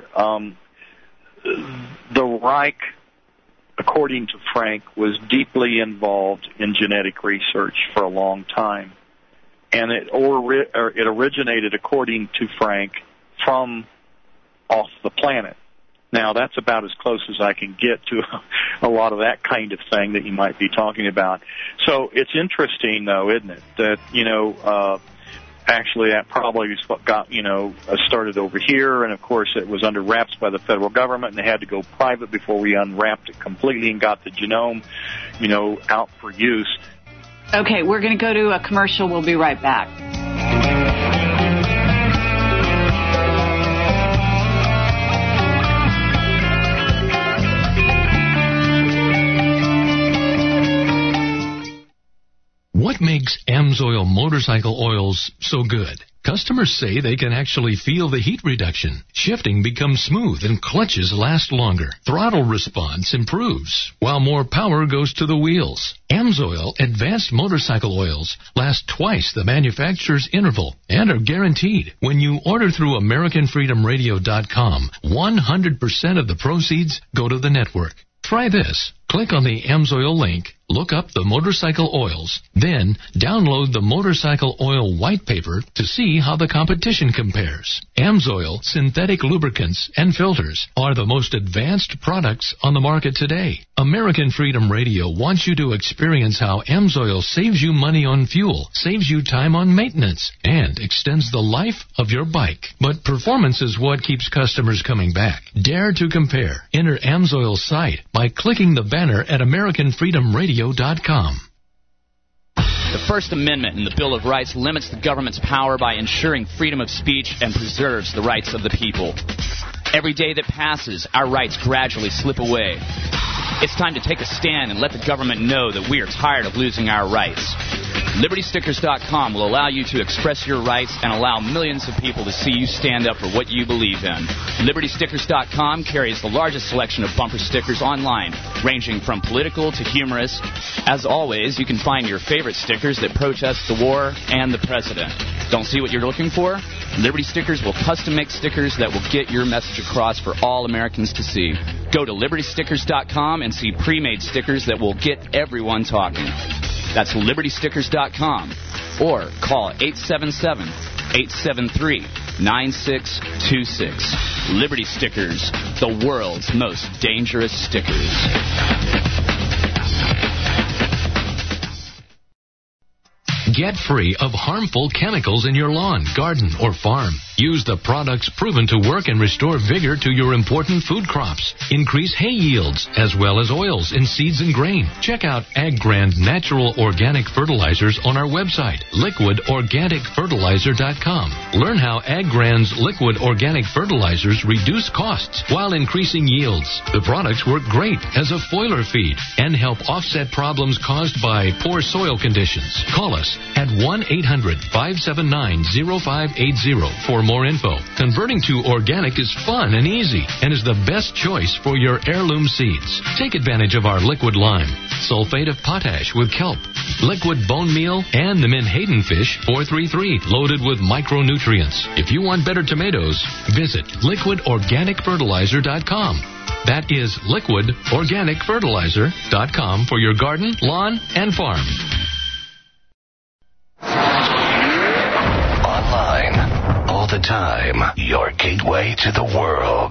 The Reich, according to Frank, was deeply involved in genetic research for a long time, and it originated, according to Frank, from off the planet. Now, that's about as close as I can get to a lot of that kind of thing that you might be talking about. So it's interesting, though, isn't it, that, actually that probably is what got, started over here, and, of course, it was under wraps by the federal government, and they had to go private before we unwrapped it completely and got the genome, out for use. Okay, we're going to go to a commercial. We'll be right back. What makes AMSOIL motorcycle oils so good? Customers say they can actually feel the heat reduction. Shifting becomes smooth and clutches last longer. Throttle response improves, while more power goes to the wheels. AMSOIL advanced motorcycle oils last twice the manufacturer's interval and are guaranteed. When you order through AmericanFreedomRadio.com, 100% of the proceeds go to the network. Try this. Click on the AMSOIL link, look up the motorcycle oils, then download the motorcycle oil white paper to see how the competition compares. AMSOIL synthetic lubricants and filters are the most advanced products on the market today. American Freedom Radio wants you to experience how AMSOIL saves you money on fuel, saves you time on maintenance, and extends the life of your bike. But performance is what keeps customers coming back. Dare to compare. Enter AMSOIL's site by clicking the banner at AmericanFreedomRadio.com. The First Amendment in the Bill of Rights limits the government's power by ensuring freedom of speech and preserves the rights of the people. Every day that passes, our rights gradually slip away. It's time to take a stand and let the government know that we are tired of losing our rights. LibertyStickers.com will allow you to express your rights and allow millions of people to see you stand up for what you believe in. LibertyStickers.com carries the largest selection of bumper stickers online, ranging from political to humorous. As always, you can find your favorite stickers that protest the war and the president. Don't see what you're looking for? Liberty Stickers will custom make stickers that will get your message across for all Americans to see. Go to LibertyStickers.com and see pre-made stickers that will get everyone talking. That's LibertyStickers.com or call 877-873-9626. Liberty Stickers, the world's most dangerous stickers. Get free of harmful chemicals in your lawn, garden, or farm. Use the products proven to work and restore vigor to your important food crops. Increase hay yields, as well as oils in seeds and grain. Check out AgGrand Natural Organic Fertilizers on our website, liquidorganicfertilizer.com. Learn how AgGrand's liquid organic fertilizers reduce costs while increasing yields. The products work great as a foliar feed and help offset problems caused by poor soil conditions. Call us at 1-800-579-0580 for more info. Converting to organic is fun and easy and is the best choice for your heirloom seeds. Take advantage of our liquid lime, sulfate of potash with kelp, liquid bone meal, and the Menhaden fish 433 loaded with micronutrients. If you want better tomatoes, visit liquidorganicfertilizer.com. That is liquidorganicfertilizer.com for your garden, lawn, and farm. Online, all the time, your gateway to the world.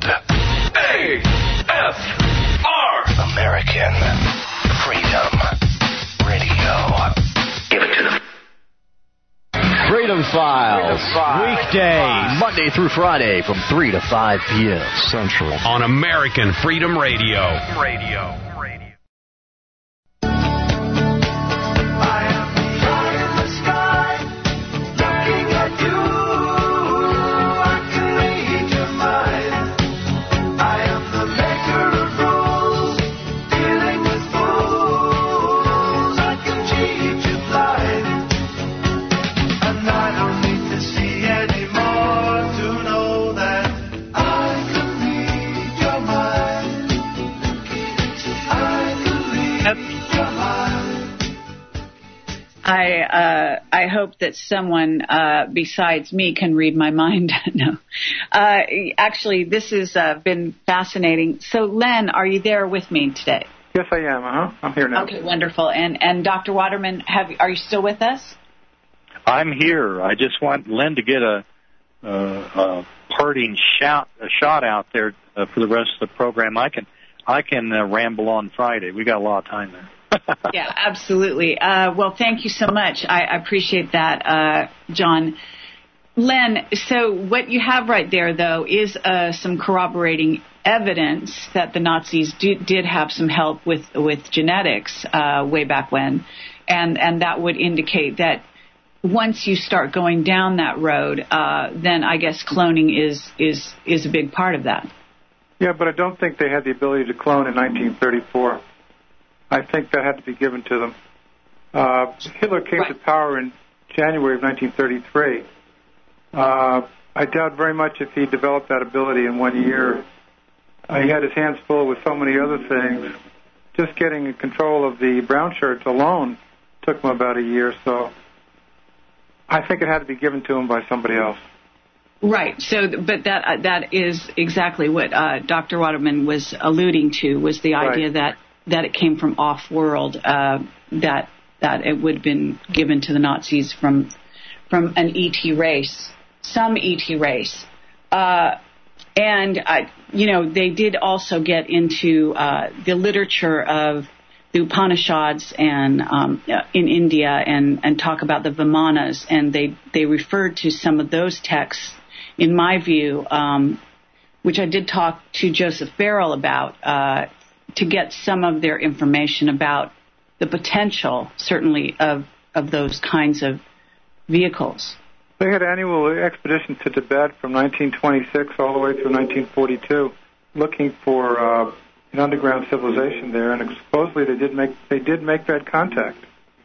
AFR! American Freedom Radio. Give it to them. Freedom Files. Weekdays, Monday through Friday from 3 to 5 p.m. Central. On American Freedom Radio. I hope that someone besides me can read my mind. No. Actually, this has been fascinating. So, Len, are you there with me today? Yes, I am. I'm here now. Okay, wonderful. And Dr. Waterman, are you still with us? I'm here. I just want Len to get a parting shot out there for the rest of the program. I can ramble on Friday. We got a lot of time there. Yeah, absolutely. Well, thank you so much. I appreciate that, John. Len, so what you have right there, though, is some corroborating evidence that the Nazis did have some help with genetics way back when. and that would indicate that once you start going down that road, then I guess cloning is a big part of that. Yeah, but I don't think they had the ability to clone in 1934. I think that had to be given to them. Hitler came to power in January of 1933. I doubt very much if he developed that ability in 1 year. He had his hands full with so many other things. Just getting control of the brown shirts alone took him about a year, so I think it had to be given to him by somebody else. Right. So, but that is exactly what Dr. Waterman was alluding to, was the idea that it came from off-world, that it would have been given to the Nazis from an ET race, some ET race. And they did also get into the literature of the Upanishads and in India and talk about the Vimanas, and they referred to some of those texts, in my view, which I did talk to Joseph Farrell about, to get some of their information about the potential, certainly, of those kinds of vehicles. They had annual expeditions to Tibet from 1926 all the way through 1942, looking for an underground civilization there, and supposedly they did make that contact.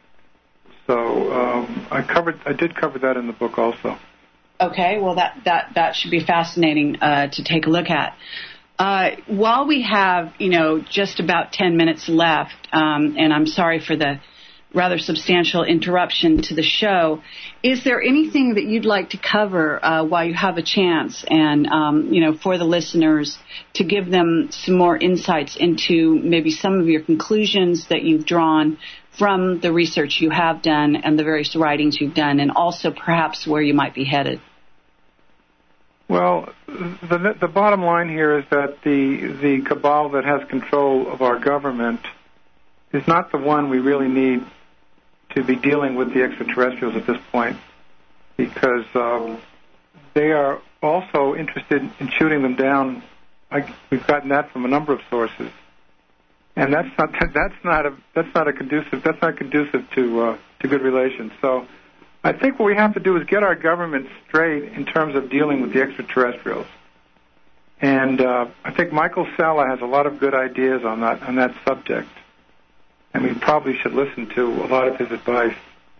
So I did cover that in the book also. Okay, well that should be fascinating to take a look at. While we have just about 10 minutes left, and I'm sorry for the rather substantial interruption to the show, is there anything that you'd like to cover while you have a chance, and for the listeners, to give them some more insights into maybe some of your conclusions that you've drawn from the research you have done and the various writings you've done, and also perhaps where you might be headed? Well, the bottom line here is that the cabal that has control of our government is not the one we really need to be dealing with the extraterrestrials at this point, because they are also interested in shooting them down. We've gotten that from a number of sources, and that's not conducive to good relations. So I think what we have to do is get our government straight in terms of dealing with the extraterrestrials. And I think Michael Salla has a lot of good ideas on that subject, and we probably should listen to a lot of his advice.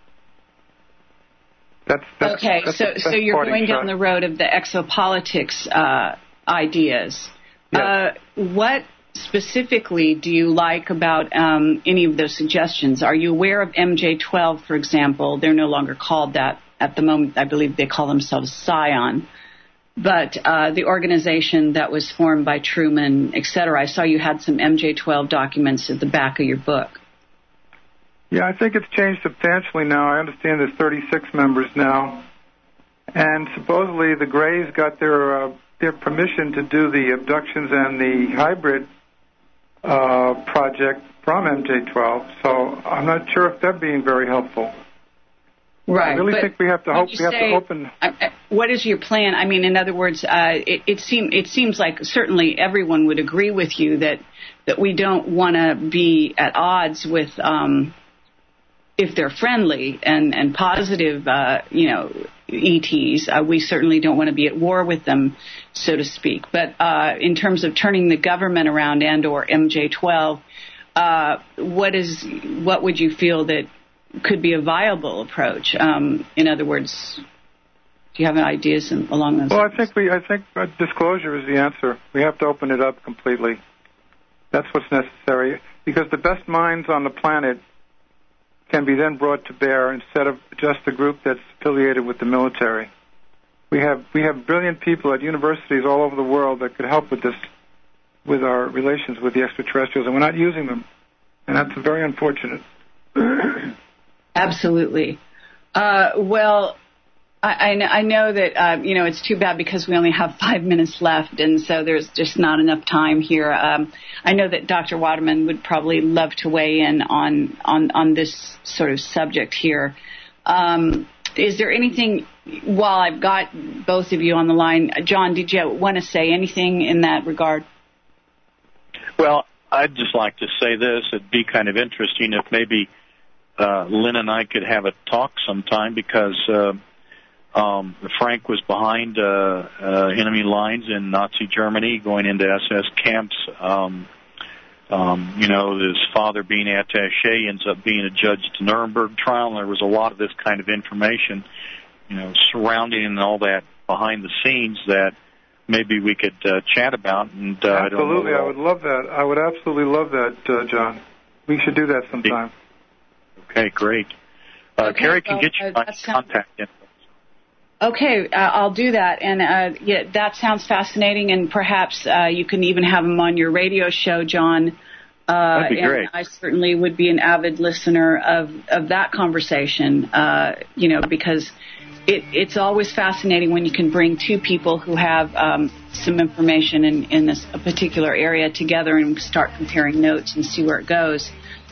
So you're going down the road of the exopolitics ideas. Yes. What specifically do you like about any of those suggestions? Are you aware of MJ-12, for example? They're no longer called that at the moment. I believe they call themselves Scion. But the organization that was formed by Truman, et cetera, I saw you had some MJ-12 documents at the back of your book. Yeah, I think it's changed substantially now. I understand there's 36 members now. And supposedly the Greys got their permission to do the abductions and the hybrid project from MJ-12. So I'm not sure if they're being very helpful. Right. I really think we have to open. What is your plan? I mean, in other words, it seems like certainly everyone would agree with you that we don't want to be at odds with, if they're friendly and positive, ETs. We certainly don't want to be at war with them, so to speak. But in terms of turning the government around and/or MJ-12, what would you feel that could be a viable approach? In other words, do you have ideas along those lines? Well, I think disclosure is the answer. We have to open it up completely. That's what's necessary, because the best minds on the planet can be then brought to bear instead of just a group that's affiliated with the military. We have brilliant people at universities all over the world that could help with this, with our relations with the extraterrestrials, and we're not using them, and that's very unfortunate. Absolutely. Well, I know that, it's too bad because we only have 5 minutes left, and so there's just not enough time here. I know that Dr. Waterman would probably love to weigh in on this sort of subject here. Is there anything, while I've got both of you on the line, John, did you want to say anything in that regard? Well, I'd just like to say this. It'd be kind of interesting if maybe Lynn and I could have a talk sometime because Frank was behind enemy lines in Nazi Germany, going into SS camps. His father being attaché ends up being a judge at the Nuremberg trial, and there was a lot of this kind of information, surrounding and all that behind the scenes that maybe we could chat about. And absolutely, I would love that. I would absolutely love that, John. We should do that sometime. Okay, great. Carrie can get you my contact info. Okay, I'll do that. And that sounds fascinating, and perhaps you can even have him on your radio show, John. That'd be great. And I certainly would be an avid listener of that conversation, because it's always fascinating when you can bring two people who have some information in a particular area together and start comparing notes and see where it goes.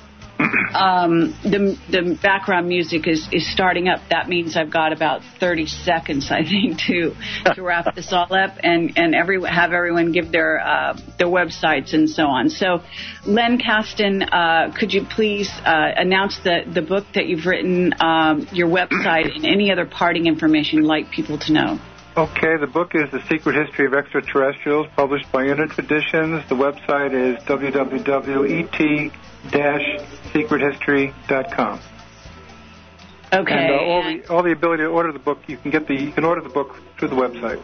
The background music is starting up. That means I've got about 30 seconds, I think, to wrap this all up and have everyone give their websites and so on. So, Len Kasten, could you please announce the book that you've written, your website, and any other parting information you'd like people to know? Okay, the book is The Secret History of Extraterrestrials, published by Unit Editions. The website is www.et-secrethistory.com. Okay. And all the ability to order the book, you can order the book through the website.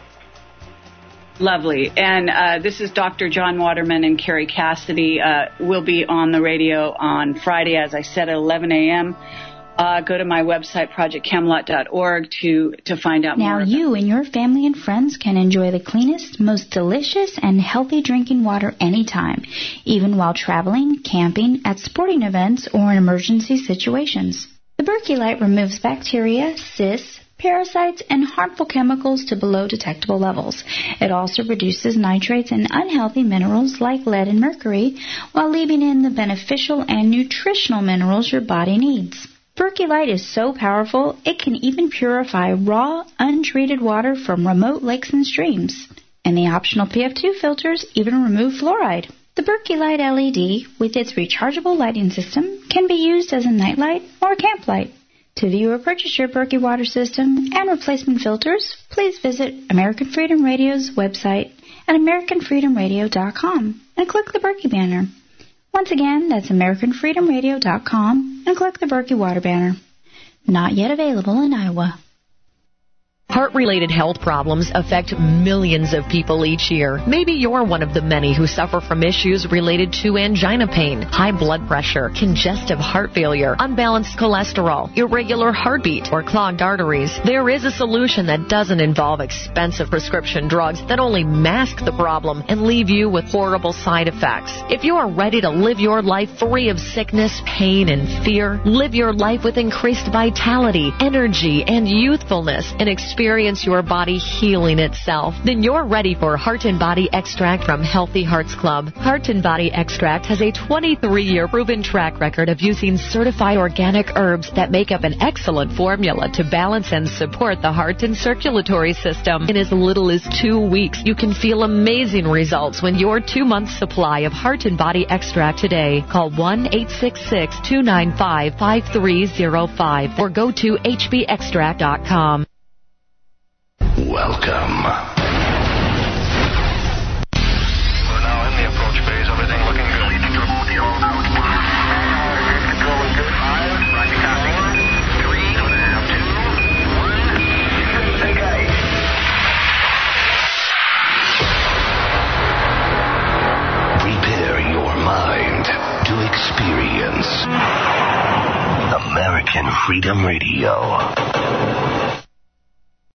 Lovely. And this is Dr. John Waterman and Carrie Cassidy. We'll be on the radio on Friday, as I said, at 11 a.m. Go to my website, projectcamelot.org, to find out more. Now you and your family and friends can enjoy the cleanest, most delicious, and healthy drinking water anytime, even while traveling, camping, at sporting events, or in emergency situations. The Berkey Light removes bacteria, cysts, parasites, and harmful chemicals to below detectable levels. It also reduces nitrates and unhealthy minerals like lead and mercury, while leaving in the beneficial and nutritional minerals your body needs. Berkey Light is so powerful, it can even purify raw, untreated water from remote lakes and streams. And the optional PF2 filters even remove fluoride. The Berkey Light LED, with its rechargeable lighting system, can be used as a nightlight or a camp light. To view or purchase your Berkey water system and replacement filters, please visit American Freedom Radio's website at AmericanFreedomRadio.com and click the Berkey banner. Once again, that's AmericanFreedomRadio.com and click the Berkey water banner. Not yet available in Iowa. Heart-related health problems affect millions of people each year. Maybe you're one of the many who suffer from issues related to angina pain, high blood pressure, congestive heart failure, unbalanced cholesterol, irregular heartbeat, or clogged arteries. There is a solution that doesn't involve expensive prescription drugs that only mask the problem and leave you with horrible side effects. If you are ready to live your life free of sickness, pain, and fear, live your life with increased vitality, energy, and youthfulness, and experience your body healing itself, then you're ready for Heart and Body Extract from Healthy Hearts Club. Heart and Body Extract has a 23-year proven track record of using certified organic herbs that make up an excellent formula to balance and support the heart and circulatory system. In as little as 2 weeks, you can feel amazing results when your 2-month supply of Heart and Body Extract today. Call 1-866-295-5305 or go to hbextract.com. Welcome. We're now in the approach phase. Everything looking good. Control is good. 5. Roger, copy. 3. 2. 1. Okay. Prepare your mind to experience American Freedom Radio.